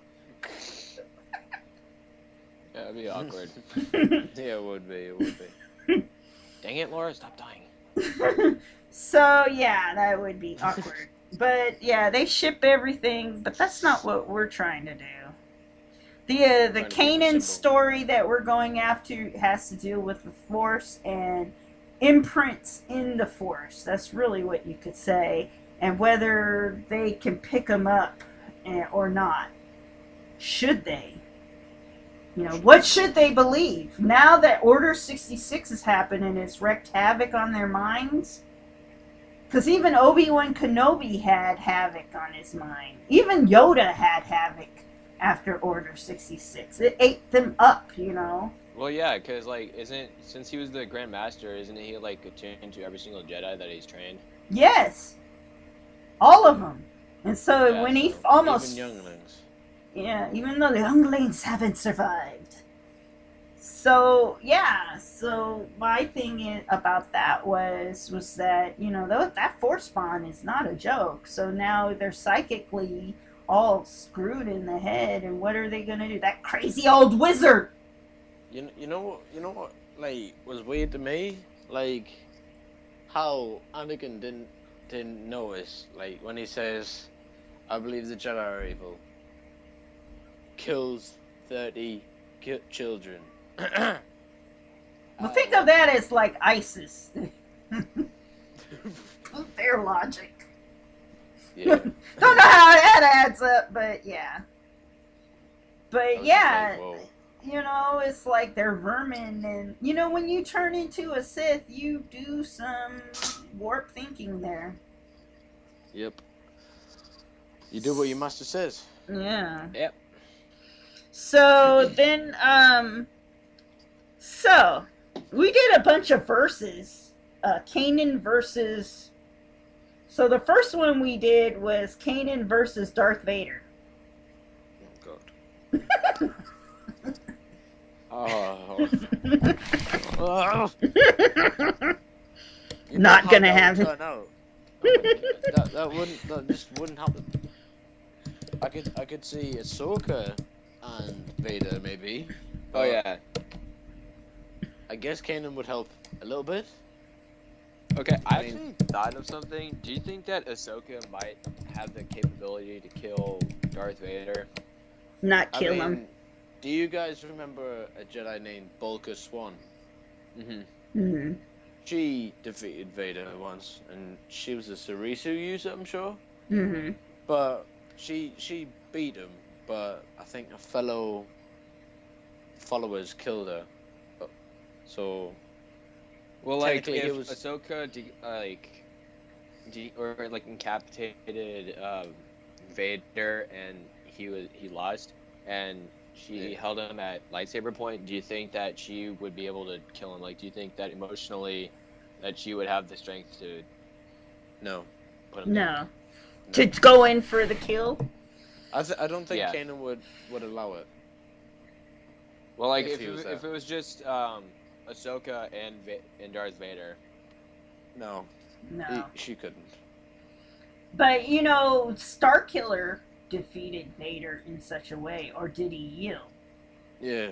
Yeah, it'd be awkward. Yeah, it would be. Dang it, Laura, stop dying. So, yeah, that would be awkward. But, yeah, they ship everything, but that's not what we're trying to do. The Kanan story that we're going after has to deal with the Force and imprints in the Force. That's really what you could say. And whether they can pick them up or not. Should they? What should they believe? Now that Order 66 has happened and it's wreaked havoc on their minds? Because even Obi-Wan Kenobi had havoc on his mind. Even Yoda had havoc after Order 66. It ate them up, Well, yeah, because, since he was the Grand Master, isn't he, attuned to every single Jedi that he's trained? Yes. All of them. And so when he almost... Even younglings. Yeah, even though the younglings haven't survived. So, yeah, my thing about that was that, that Force spawn is not a joke. So now they're psychically all screwed in the head, and what are they going to do? That crazy old wizard! You know what, was weird to me? How Anakin didn't notice, when he says, I believe the Jedi are evil. Kills 30 children. Well, think of that as like ISIS. Their logic. Yeah. Don't know how that adds up, but yeah. But yeah, it's like they're vermin, and when you turn into a Sith, you do some warp thinking there. Yep. You do what your master says. Yeah. Yep. So then, so we did a bunch of verses. Kanan versus. So the first one we did was Kanan versus Darth Vader. Oh God. Not gonna have it. No. That just wouldn't happen. I could see Ahsoka and Vader maybe. Oh yeah. I guess Kanan would help a little bit. Okay, I actually thought of something. Do you think that Ahsoka might have the capability to kill Darth Vader? Not kill him. Do you guys remember a Jedi named Bulka Swan? Mm-hmm. Mm-hmm. She defeated Vader once, and she was a Sarisu user, I'm sure. Mm-hmm. But she beat him, but I think her fellow followers killed her. So Well, like technically, if he was. Ahsoka incapacitated Vader and he lost and she Yeah. held him at lightsaber point, do you think that she would be able to kill him? Like, do you think that emotionally that she would have the strength to No. put him down? No. No. To go in for the kill? I don't think Yeah. Kanan would allow it. Well, like If he was if there. it was just Ahsoka and Darth Vader. No, No. she couldn't. But, you know, Starkiller defeated Vader in such a way, or did he yield? Yeah.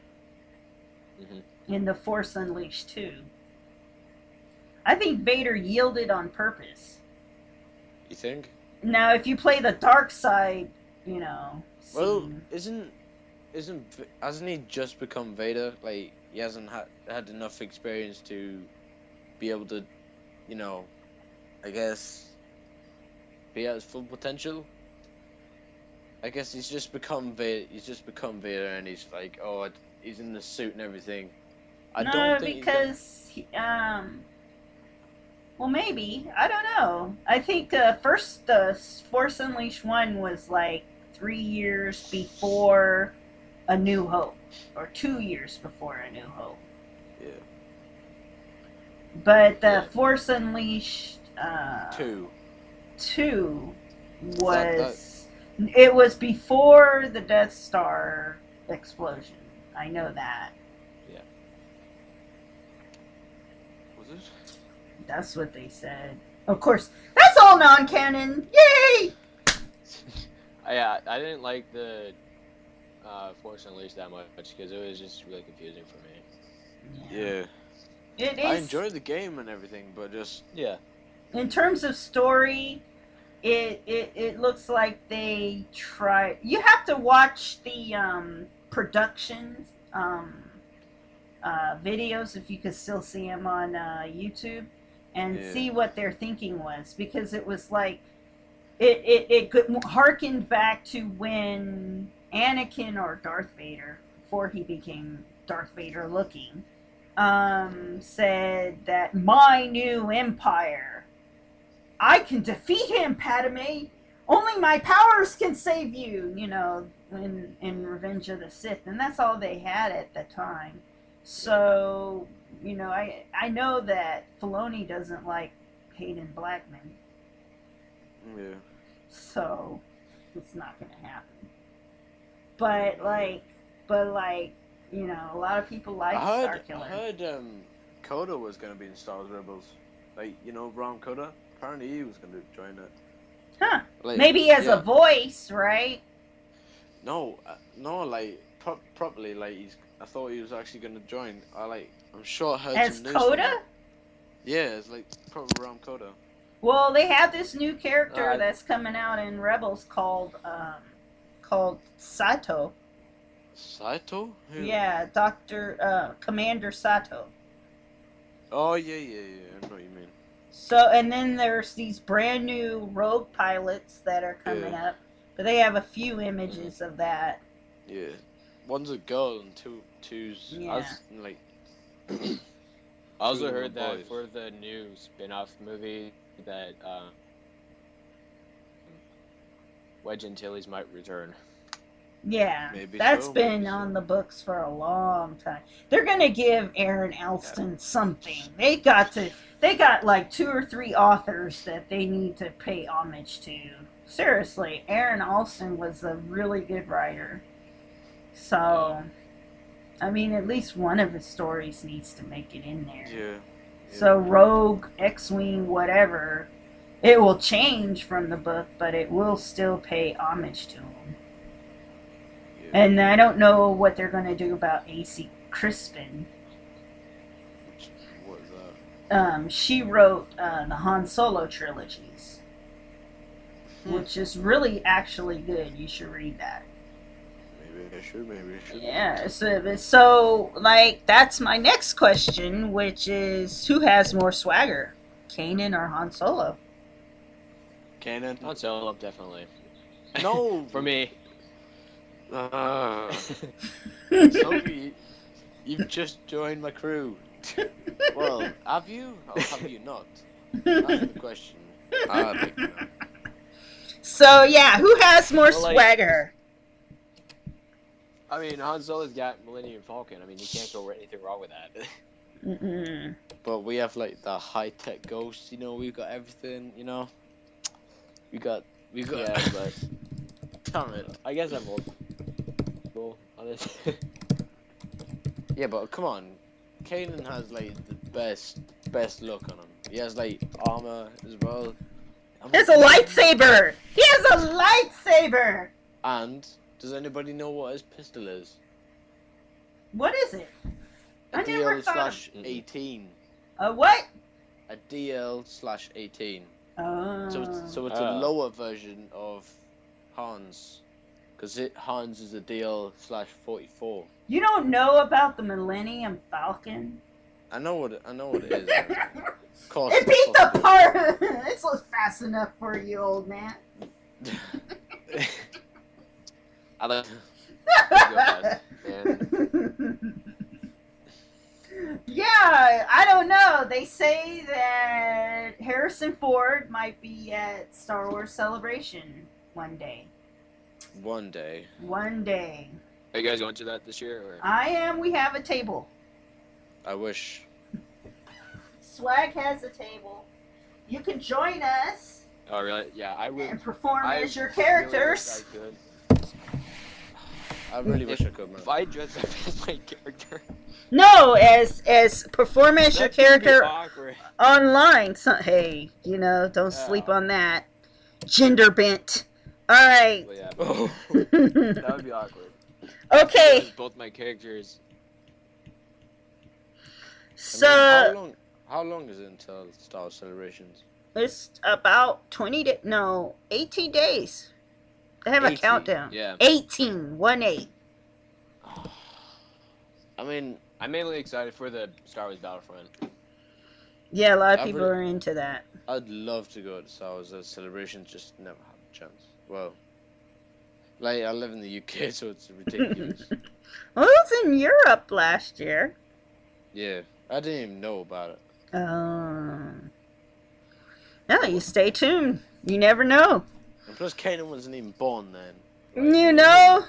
In The Force Unleashed 2. I think Vader yielded on purpose. You think? Now, if you play the dark side, you know. Well, scene- hasn't he just become Vader? Like, he hasn't had enough experience to be able to, you know, I guess, be at his full potential. I guess he's just become Vader. He's just become Vader, and he's like, he's in the suit and everything. I no, don't think because well, maybe, I don't know. I think first the Force Unleashed 1 was like 3 years before A New Hope, or 2 years before A New Hope. Yeah. But the Yeah. Force Unleashed 2 was it was before the Death Star explosion. I know that. Was it? That's what they said. Of course, that's all non-canon. Yay! I didn't like the Force Unleashed that much because it was just really confusing for me. Yeah. It is. I enjoyed the game and everything, but just Yeah. In terms of story, it looks like they try. You have to watch the production videos if you could still see them on YouTube, and Yeah. see what their thinking was, because it was like it harkened back to when Anakin, or Darth Vader, before he became Darth Vader looking, said that my new empire, I can defeat him, Padme. Only my powers can save you, you know, in Revenge of the Sith. And that's all they had at the time. So, you know, I know that Filoni doesn't like Hayden Blackman. yeah. So, it's not going to happen. But, like, you know, a lot of people like I Starkiller. heard Coda was going to be in Star Wars Rebels. Like, you know, Ron Coda? Apparently he was going to join it. Huh. Like, Maybe as yeah. a voice, right? No, like, properly, like, I thought he was actually going to join. I'm sure I heard As some news Coda? from him. Yeah, it's like, proper Ron Coda. Well, they have this new character Uh, that's coming out in Rebels called Sato. Saito? Who? Yeah, Commander Sato. Oh, yeah, I know what you mean. So, and then there's these brand new rogue pilots that are coming up, but they have a few images of that. Yeah. One's a girl and two's... Yeah. I also Two heard that boys. for the new spin-off movie that Wedge Antilles might return. Yeah, Maybe that's so, been maybe so. on the books for a long time. They're gonna give Aaron Alston something. They got like 2 or 3 authors that they need to pay homage to. Seriously, Aaron Alston was a really good writer. So, I mean, at least one of his stories needs to make it in there. Yeah. So Rogue, X-Wing, whatever, it will change from the book, but it will still pay homage to him. Yeah. And I don't know what they're going to do about A.C. Crispin. What is that? She wrote the Han Solo trilogies, which is really actually good. You should read that. Maybe I should. Yeah, so like, that's my next question, which is, who has more swagger, Kanan or Han Solo? Kanan? Han Solo, definitely. No! For me. Sophie, You've just joined my crew. Well, have you or have you not? That's the question. I'd like to know. So yeah, who has more Well, like- swagger? I mean, Han Solo's got Millennium Falcon. I mean, you can't go anything wrong with that. Mm-mm. But we have like the high-tech Ghost, you know, we've got everything, you know. We got Yeah, but damn it. I guess I'm old school on this. Yeah, but come on. Kanan has like the best look on him. He has like armor as well. He has a lightsaber. He has a lightsaber. And does anybody know what his pistol is? What is it? A I never DL thought slash 18. A what? A DL slash 18. Oh. So it's a lower version of Hans, because Hans is a DL slash 44. You don't know about the Millennium Falcon? I know what it is. Of course, It beat the part. It's fast enough for you, old man. I like. Go ahead, Yeah, I don't know. They say that Harrison Ford might be at Star Wars Celebration one day. One day. One day. Are you guys going to that this year? Or? I am. We have a table. I wish. Swag has a table. You can join us Oh, really? Yeah, I would. and perform I as your really characters. wish I could. I really wish I could, man. If I dress up as my character, No, as perform as your that's gonna be character awkward. online. So, hey, don't sleep Yeah. on that. Gender bent. All right. Well, yeah, Oh. that would be awkward. Okay. Because both my characters. So how long is it until Star Wars Celebrations? it's about 18 days. They have a 18, countdown. Yeah. 18, 1-8. I mean, I'm mainly excited for the Star Wars Battlefront. Yeah, a lot of I people really- are into that. I'd love to go to Star Wars Celebrations, just never had a chance. Well, like, I live in the UK, so it's ridiculous. Well, it was in Europe last year. Yeah, I didn't even know about it. No, you stay tuned. You never know. And plus, Kanan wasn't even born then. You know?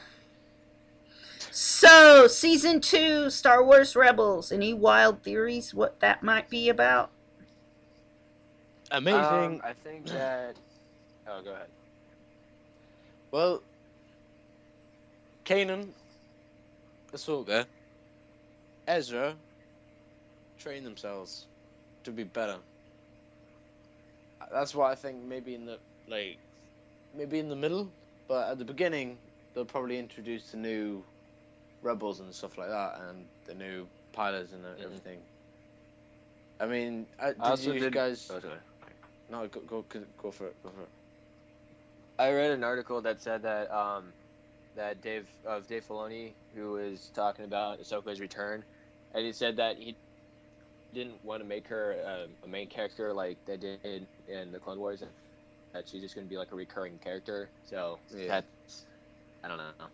So, Season 2, Star Wars Rebels. Any wild theories what that might be about? Amazing. I think that. Oh, go ahead. Well, Kanan, Ahsoka, Ezra train themselves to be better. That's why I think maybe in the middle, but at the beginning they'll probably introduce the new rebels and stuff like that, and the new pilots and everything. I mean, did you guys? Oh, sorry. No, go for it. Go for it. I read an article that said that that Dave Filoni, who was talking about Ahsoka's return, and he said that he didn't want to make her a main character like they did in the Clone Wars, and that she's just going to be like a recurring character. So Yeah. that's, I don't know.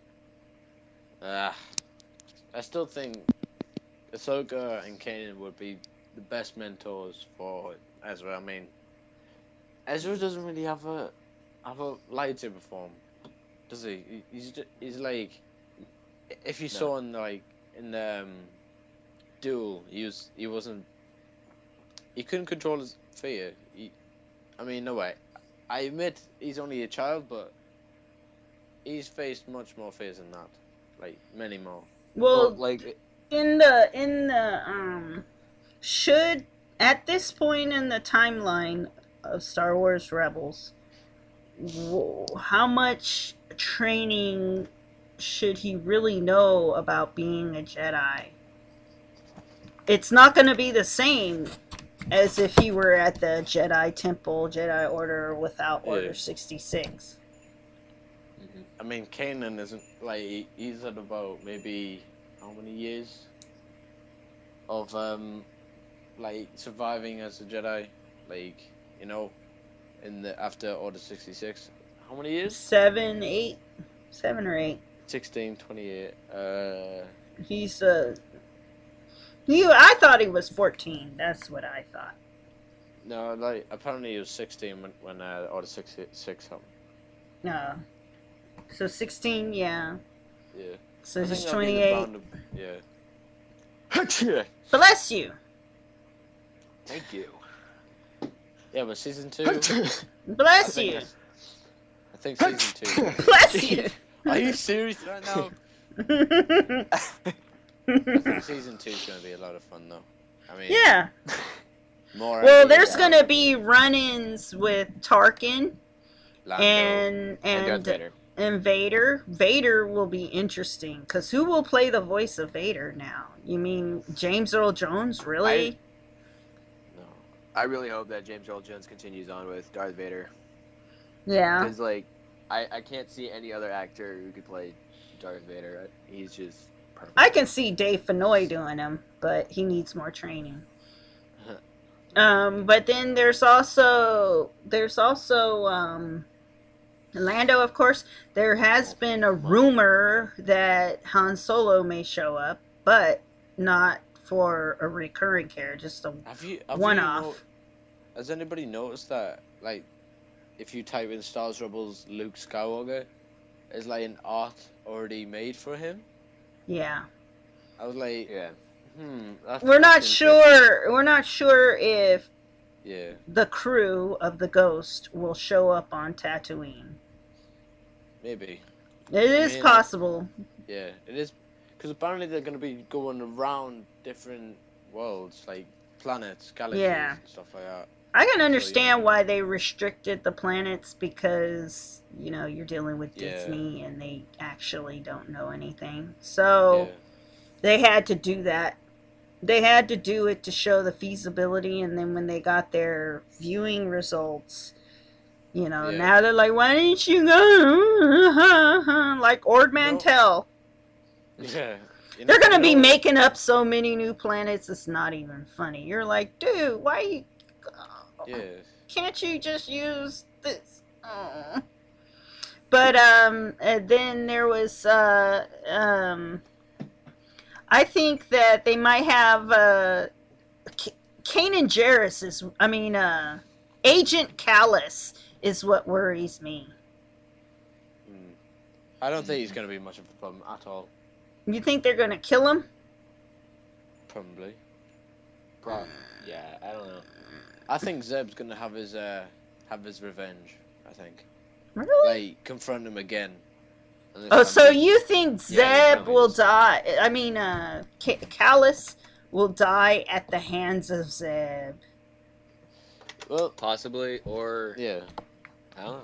I still think Ahsoka and Kanan would be the best mentors for Ezra. I mean, Ezra doesn't really have a lightsaber form, does he? He's like, if you saw in the Duel, he couldn't control his fear. No way. I admit he's only a child, but he's faced much more fears than that, like many more. Well, like in the should at this point in the timeline of Star Wars Rebels, how much training should he really know about being a Jedi? It's not going to be the same as if he were at the Jedi Temple, Jedi Order without Order 66. I mean, Kanan isn't he's at about maybe how many years of surviving as a Jedi, after Order 66. How many years? 7 or 8. 16, 28. He's I thought he was 14. That's what I thought. No, like apparently he was 16 when Order 66 happened. No. So 16, yeah. Yeah. So I he's think that'd be the 28. Yeah. Bless you. Thank you. Yeah, but season 2. Bless you. I think season 2. Bless you. Are you serious right now? I think season 2 is going to be a lot of fun, though. I mean, Yeah. More. Well, there's going to be run-ins with Tarkin Lando. And Darth and Vader. Vader. Vader will be interesting because who will play the voice of Vader now? You mean James Earl Jones? Really? No. I really hope that James Earl Jones continues on with Darth Vader. Yeah. Because, like, I can't see any other actor who could play Darth Vader. He's just perfect. I can see Dave Fennoy doing him, but he needs more training. But then there's also Lando, of course. There has been a rumor that Han Solo may show up, but not for a recurring character, just a one-off. Has anybody noticed that, like, if you type in Star Wars Rebels Luke Skywalker, there's like an art already made for him? Yeah. I was like, Yeah. We're not sure. We're not sure if Yeah. the crew of the Ghost will show up on Tatooine. Maybe. It is mean, possible. Yeah, it is. Because apparently they're going to be going around different worlds, like planets, galaxies, Yeah. and stuff like that. I can understand why they restricted the planets because, you know, you're dealing with Yeah. Disney and they actually don't know anything. So Yeah. they had to do that. They had to do it to show the feasibility, and then when they got their viewing results, you know, Yeah. now they're like, why didn't you go? Like Ord Mantell. Yeah. They're going to be making up so many new planets, it's not even funny. You're like, dude, why you... Yeah. Can't you just use this? But and then there was I think that they might have Kanan Jarrus is Agent Callus is what worries me. I don't think he's going to be much of a problem at all. You think they're going to kill him? Probably. Yeah, I don't know. I think Zeb's going to have his revenge, I think. Really? Like, confront him again. And this Oh, time so he- you think Yeah, Zeb will die? I mean, Callus will die at the hands of Zeb. Well, Possibly, or yeah. I don't know.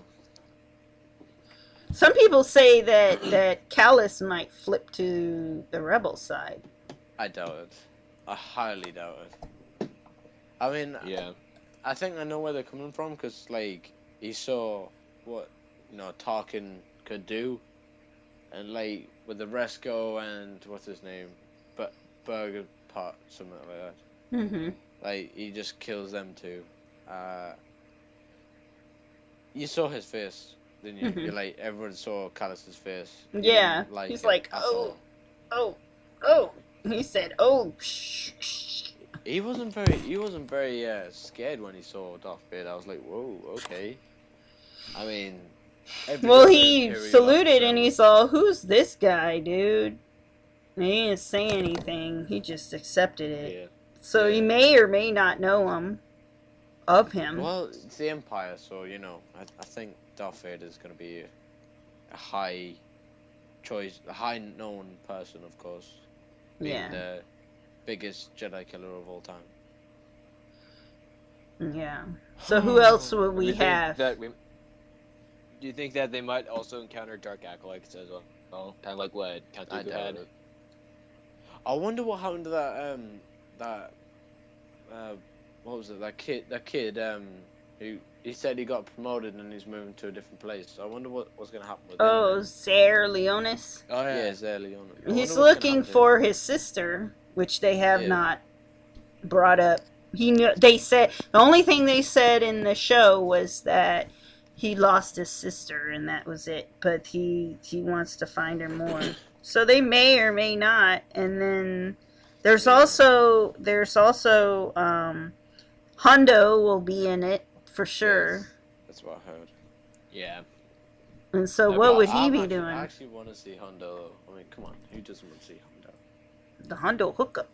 Some people say that Callus might flip to the rebel side. I doubt it. I highly doubt it. I mean, Yeah. I think I know where they're coming from, because, like, he saw what, Tarkin could do. And, like, with the Resco and, what's his name? Burger Pot, something like that. Mm-hmm. Like, he just kills them too. You saw his face, didn't you? Mhm. You're like, everyone saw Callus's face. You Yeah. didn't He's it like, at oh, all. oh. He said, oh, shh. He wasn't very scared when he saw Darth Vader. I was like, whoa, okay. I mean, every Well, other he Imperial saluted officer and he was- saw, who's this guy, dude? And he didn't say anything. He just accepted it. Yeah. So he Yeah. may or may not know him. Of him. Well, it's the Empire, so I think Darth Vader is going to be a high choice, a high known person, of course, being Yeah. the biggest Jedi killer of all time. Yeah. So who else would Do we you think have? Do you think that they might also encounter Dark Acolytes as well? Well, kind of like what Count I Dooku doubt had. it. I wonder what happened to that what was it? That kid who he said he got promoted and he's moving to a different place. I wonder what's gonna happen with Oh, him. Zaire Leonis. Oh Yeah, Zaire Leone. I He's wonder what's gonna looking happen to for him. his sister, which they have Yeah. not brought up. They said the only thing they said in the show was that he lost his sister and that was it. But he wants to find her more. So they may or may not. And then There's also Hondo will be in it for sure. Yes, that's what I heard. Yeah. And so No, what but would he I'm be actually- doing? I actually want to see Hondo, though. I mean, come on, who doesn't want to see Hondo? The Hondo hookup.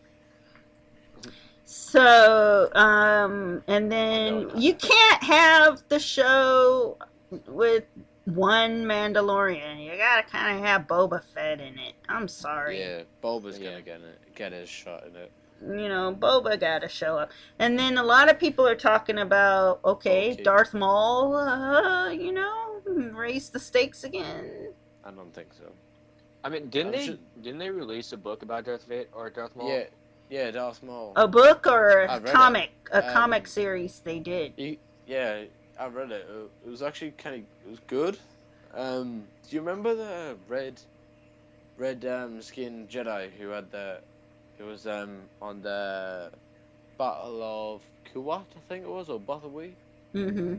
So, and then you can't have the show with one Mandalorian. You gotta kind of have Boba Fett in it. I'm sorry. Yeah, Boba's Yeah. gonna get his shot in it. You know, Boba gotta show up. And then a lot of people are talking about, okay, Okay. Darth Maul, raise the stakes again. I don't think so. I mean, didn't I'm they release a book about Darth Vader or Darth Maul? Yeah, Darth Maul. A book or I a read comic? it. A comic series they did. Yeah, I read it. It was actually it was good. Do you remember the red skinned Jedi who was on the Battle of Kuwait, I think it was, or Bothawi? Mm-hmm.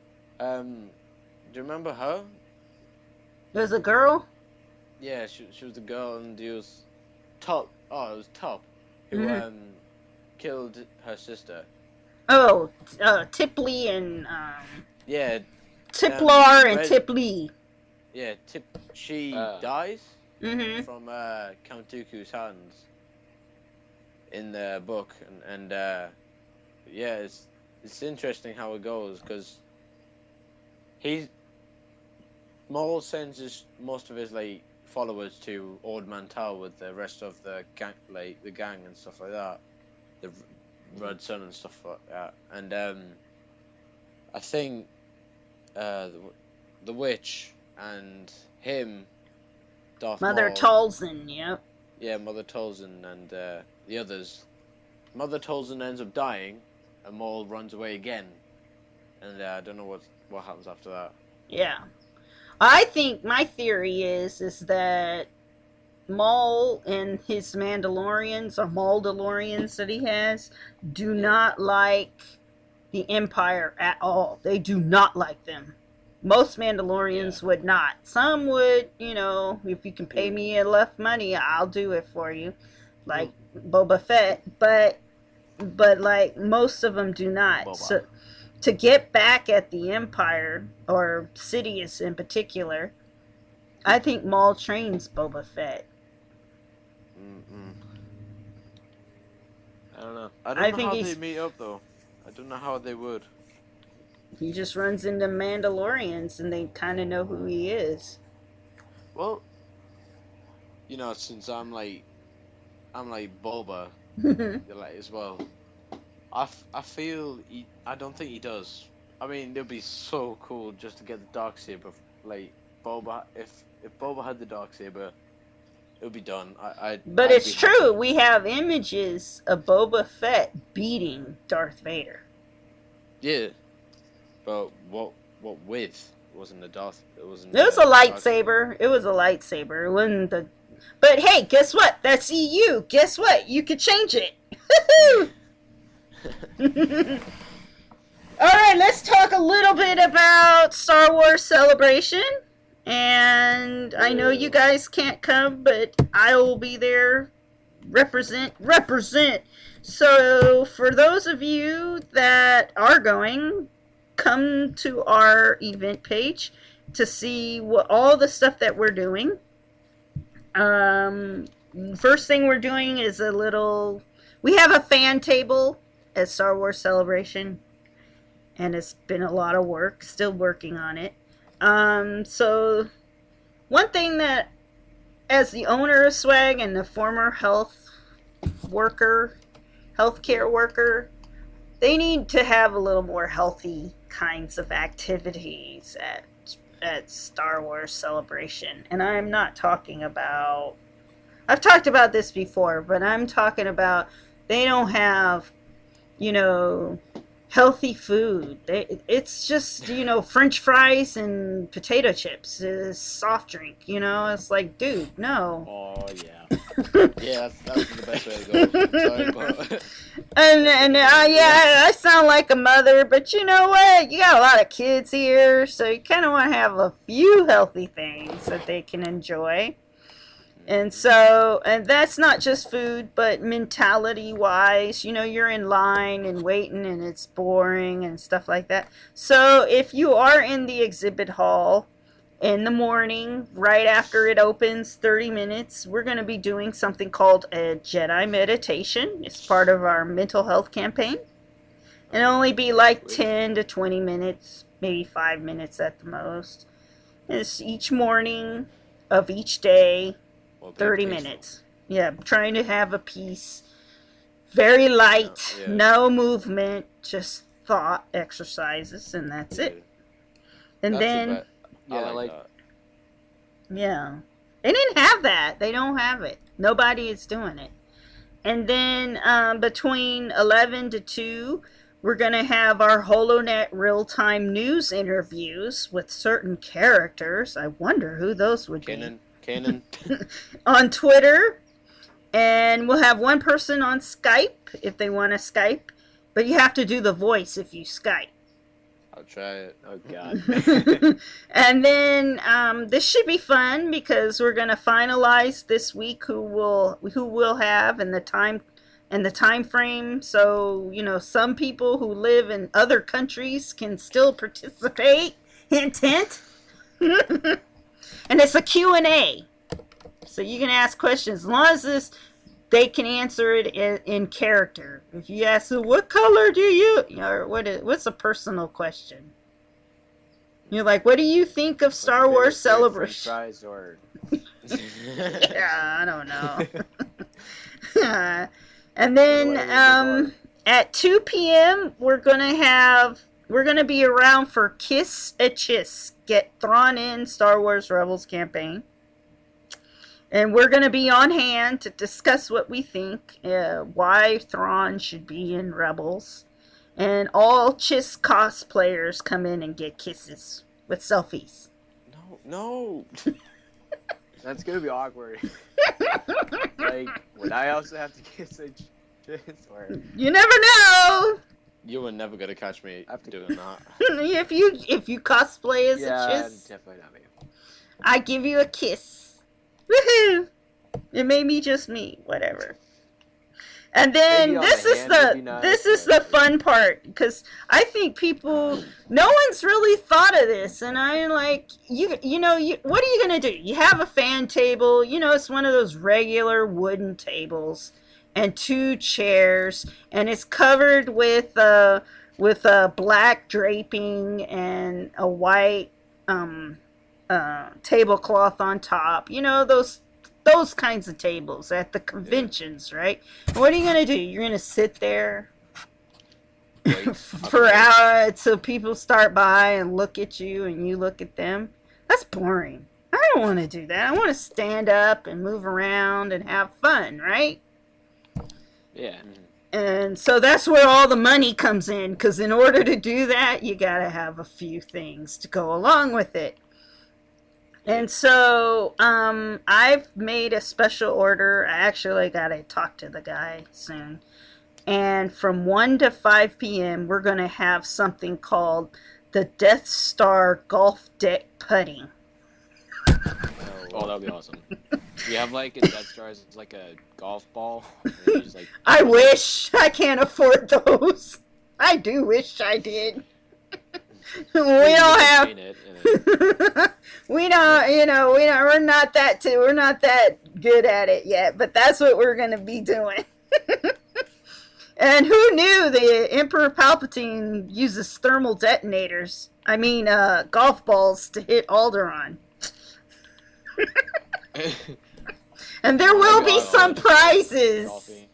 Do you remember her? There's a girl? Yeah, she was the girl, and it was Top. Oh, it was Top, who Mhm. killed her sister. Oh, Tipley and Yeah, Tiplar and Red- Tipley. yeah. She Uh. dies Mm-hmm. from Count Dooku's hands in the book, and yeah, it's interesting how it goes because Maul sends most of his followers to Ord Mantell with the rest of the gang, the gang and stuff like that, the Red Sun and stuff like that, and I think the witch and him, Darth Mother Maul, Tolzien, yep. yeah, Mother Tolzien and the others. Mother Tolzien ends up dying, and Maul runs away again, and I don't know what happens after that. Yeah. I think my theory is that Maul and his Mandalorians, or Mauldalorians that he has, do not like the Empire at all. They do not like them. Most Mandalorians would not. Some would, if you can pay me enough money, I'll do it for you. Like Boba Fett. But like, most of them do not. Boba. So, to get back at the Empire, or Sidious in particular, I think Maul trains Boba Fett. I don't know. I don't I know think how he's- they meet up though. I don't know how they would. He just runs into Mandalorians and they kind of know who he is. Well, since I'm like Boba, as well. I feel I don't think he does. I mean, it'd be so cool just to get the Darksaber. Boba, if Boba had the Darksaber, it would be done. But I'd it's be true. happy. We have images of Boba Fett beating Darth Vader. Yeah, but what with? It wasn't the Darth. It wasn't. It was the a lightsaber. It was a lightsaber. It wasn't the. But hey, guess what? That's EU. Guess what? You could change it. All right, let's talk a little bit about Star Wars Celebration. And I know you guys can't come, but I will be there. Represent. So, for those of you that are going, come to our event page to see all the stuff that we're doing. First thing we're doing is we have a fan table at Star Wars Celebration, and it's been a lot of work, still working on it. So one thing that, as the owner of Swag and the former healthcare worker, they need to have a little more healthy kinds of activities at Star Wars Celebration. And I'm not talking about, I've talked about this before, but I'm talking about they don't have, healthy food. It's just, French fries and potato chips, soft drink, it's like, dude, no. Oh yeah. Yeah, that's the best way to go. Sorry, but I sound like a mother, but you know what? You got a lot of kids here, so you kind of want to have a few healthy things that they can enjoy. And so, and that's not just food, but mentality wise, you know, you're in line and waiting and it's boring and stuff like that. So if you are in the exhibit hall in the morning, right after it opens, 30 minutes, we're going to be doing something called a Jedi meditation. It's part of our mental health campaign. It'll only be like 10 to 20 minutes, maybe 5 minutes at the most. It's each morning of each day. 30 minutes. Yeah, trying to have a piece. Very light, no movement, just thought exercises, and that's it. And then, yeah. They didn't have that. They don't have it. Nobody is doing it. And then between 11 to 2, we're going to have our HoloNet real-time news interviews with certain characters. I wonder who those would be. Kanan. On Twitter, and we'll have one person on Skype if they want to Skype, but you have to do the voice if you Skype. I'll try it. Oh God. And then this should be fun because we're going to finalize this week who will have and the time frame. So, you know, some people who live in other countries can still participate. Hint, hint. And it's a Q&A. So you can ask questions. As long as they can answer it in character. If you ask them, what color do you... Or what's a personal question? You're like, what do you think of Star Wars Celebration? Fries or... Yeah, I don't know. And then at 2 p.m. we're gonna be around for Kiss a Chiss, Get Thrawn in Star Wars Rebels campaign. And we're going to be on hand to discuss what we think, why Thrawn should be in Rebels. And all Chiss cosplayers come in and get kisses with selfies. No. That's going to be awkward. Like, would I also have to kiss a Chiss? Or... You never know! You were never gonna catch me doing that. if you cosplay as a Chiss, definitely not me. I give you a kiss. Woohoo! It may be just me, whatever. And then this is the fun part, because I think no one's really thought of this, and I'm like, what are you gonna do? You have a fan table, it's one of those regular wooden tables, and 2 chairs, and it's covered with black draping and a white tablecloth on top. Those kinds of tables at the conventions, right? What are you gonna do? You're gonna sit there for hours till people start by and look at you and you look at them? That's boring. I don't want to do that. I want to stand up and move around and have fun, right? Yeah. And so that's where all the money comes in, because in order to do that, you gotta have a few things to go along with it. And so I've made a special order. I actually gotta talk to the guy soon. And from 1 to 5 p.m., we're gonna have something called the Death Star Golf Deck Putting. Oh, that would be awesome. Do you have a Death Star as a golf ball? Just, I wish. I can't afford those. I do wish I did. We don't have. We're not that good at it yet, but that's what we're going to be doing. And who knew the Emperor Palpatine uses thermal detonators? Golf balls to hit Alderaan. And there will be some prizes.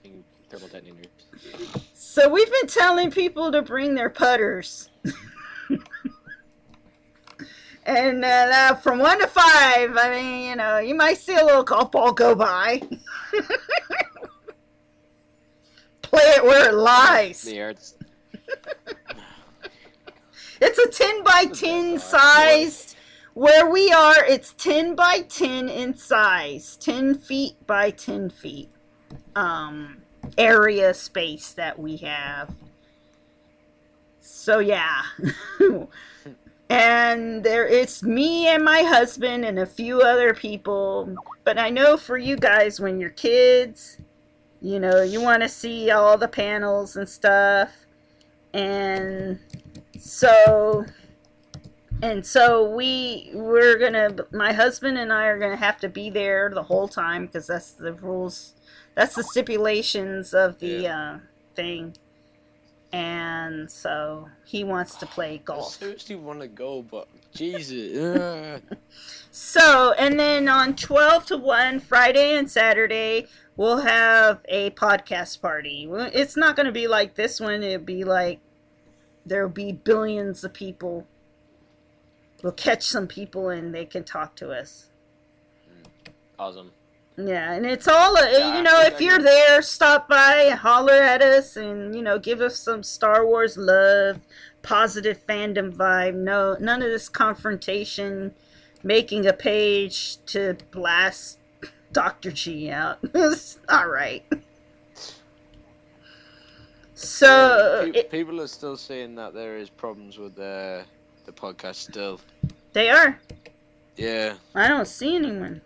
So we've been telling people to bring their putters. And from 1 to 5, you might see a little golf ball go by. Play it where it lies. It's a 10 by 10 sized. Where we are, it's 10 by 10 in size. 10 feet by 10 feet. Area space that we have. So, yeah. And it's me and my husband and a few other people. But I know for you guys, when you're kids, you know, you want to see all the panels and stuff. And so my husband and I are gonna have to be there the whole time, because that's the rules, that's the stipulations of the thing. And so he wants to play golf. I seriously want to go, but Jesus. So, and then on 12 to 1, Friday and Saturday, we'll have a podcast party. It's not going to be like this one. It'll be like, there'll be billions of people. We'll catch some people and they can talk to us. Awesome. Yeah, and it's all, you know, if you're there, stop by, holler at us, and, you know, give us some Star Wars love, positive fandom vibe. No, none of this confrontation, making a page to blast Dr. G out. It's not right. So... people are still saying that there is problems with the podcast still. They are? Yeah. I don't see anyone.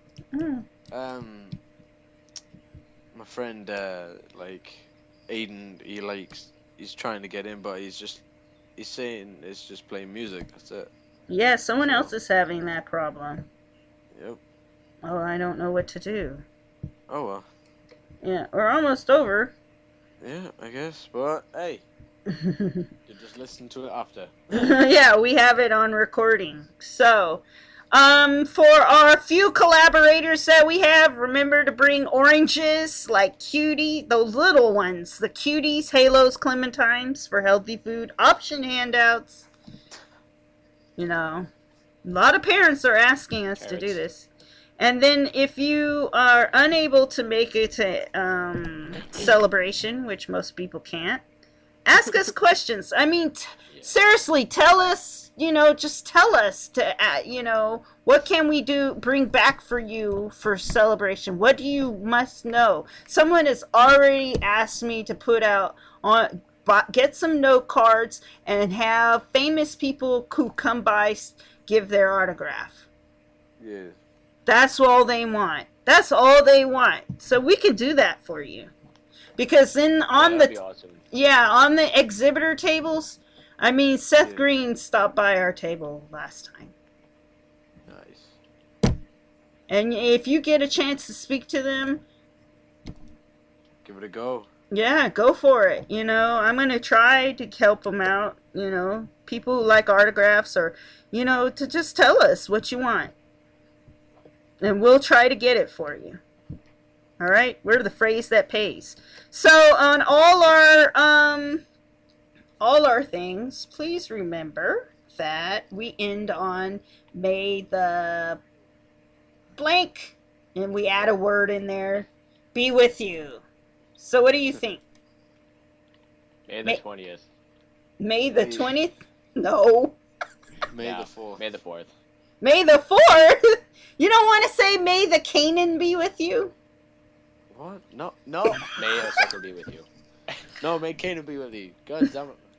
My friend, like, Aiden, he's trying to get in, but he's saying it's just playing music, that's it. Yeah, someone else is having that problem. Yep. Oh, I don't know what to do. Oh, well. Yeah, we're almost over. Yeah, I guess, but, hey. You just listen to it after. Yeah, we have it on recording. So, for our few collaborators that we have, remember to bring oranges, like Cutie, those little ones, the Cuties, Halos, Clementines for healthy food, option handouts. You know, a lot of parents are asking us to do this. And then if you are unable to make it to celebration, which most people can't, ask us questions. I mean, seriously, tell us, you know, just tell us to, you know, what can we bring back for you for celebration? What do you must know? Someone has already asked me to put out get some note cards and have famous people who come by give their autograph. Yeah. That's all they want. That's all they want. So we can do that for you. Because That'd be awesome. Yeah, on the exhibitor tables, I mean, Seth Green stopped by our table last time. Nice. And if you get a chance to speak to them, give it a go. Yeah, go for it. You know, I'm going to try to help them out. You know, people who like autographs, or, you know, to just tell us what you want. And we'll try to get it for you. All right? We're the phrase that pays. So on all our things, please remember that we end on May the blank, and we add a word in there, be with you. So what do you think? May the 20th. May the 20th? No. May the 4th. May the 4th. May the 4th? You don't want to say May the Canaan be with you? What? No. No. May the sucker be with you. No, may Canaan be with you. God damn it.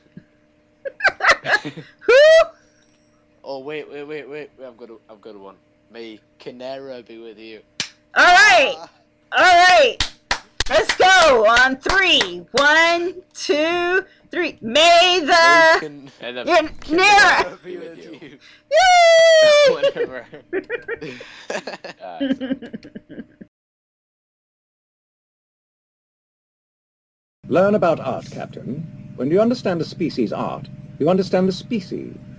Who? Oh, wait. I've got one. May Canera be with you. All right. Let's go on 3. 1, 2, 3. May the Canera be with you. Yay! Whatever. Learn about art, Captain. When you understand a species' art, you understand the species.